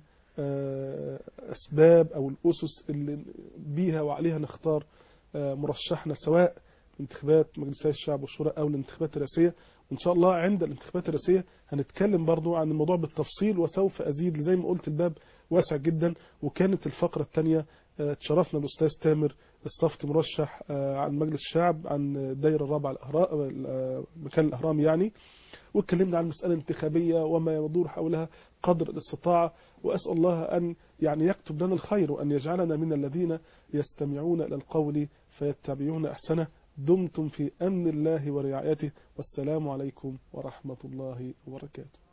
أسباب أو الأسس اللي بيها وعليها نختار مرشحنا، سواء انتخابات مجلسي الشعب والشورى أو الانتخابات الرئاسية. وإن شاء الله عند الانتخابات الرئاسية هنتكلم برضو عن الموضوع بالتفصيل، وسوف أزيد زي ما قلت الباب واسع جدا. وكانت الفقرة الثانية تشرفنا الأستاذ تامر الصفتي، مرشح عن مجلس الشعب عن الدائرة الرابعة الأهرام، مكان الأهرام يعني، واتكلمنا عن المسألة الانتخابية وما يدور حولها قدر الاستطاعة. وأسأل الله أن يعني يكتب لنا الخير، وأن يجعلنا من الذين يستمعون إلى القول فيتبعون أحسنه. دمتم في أمن الله ورعايته، والسلام عليكم ورحمة الله وبركاته.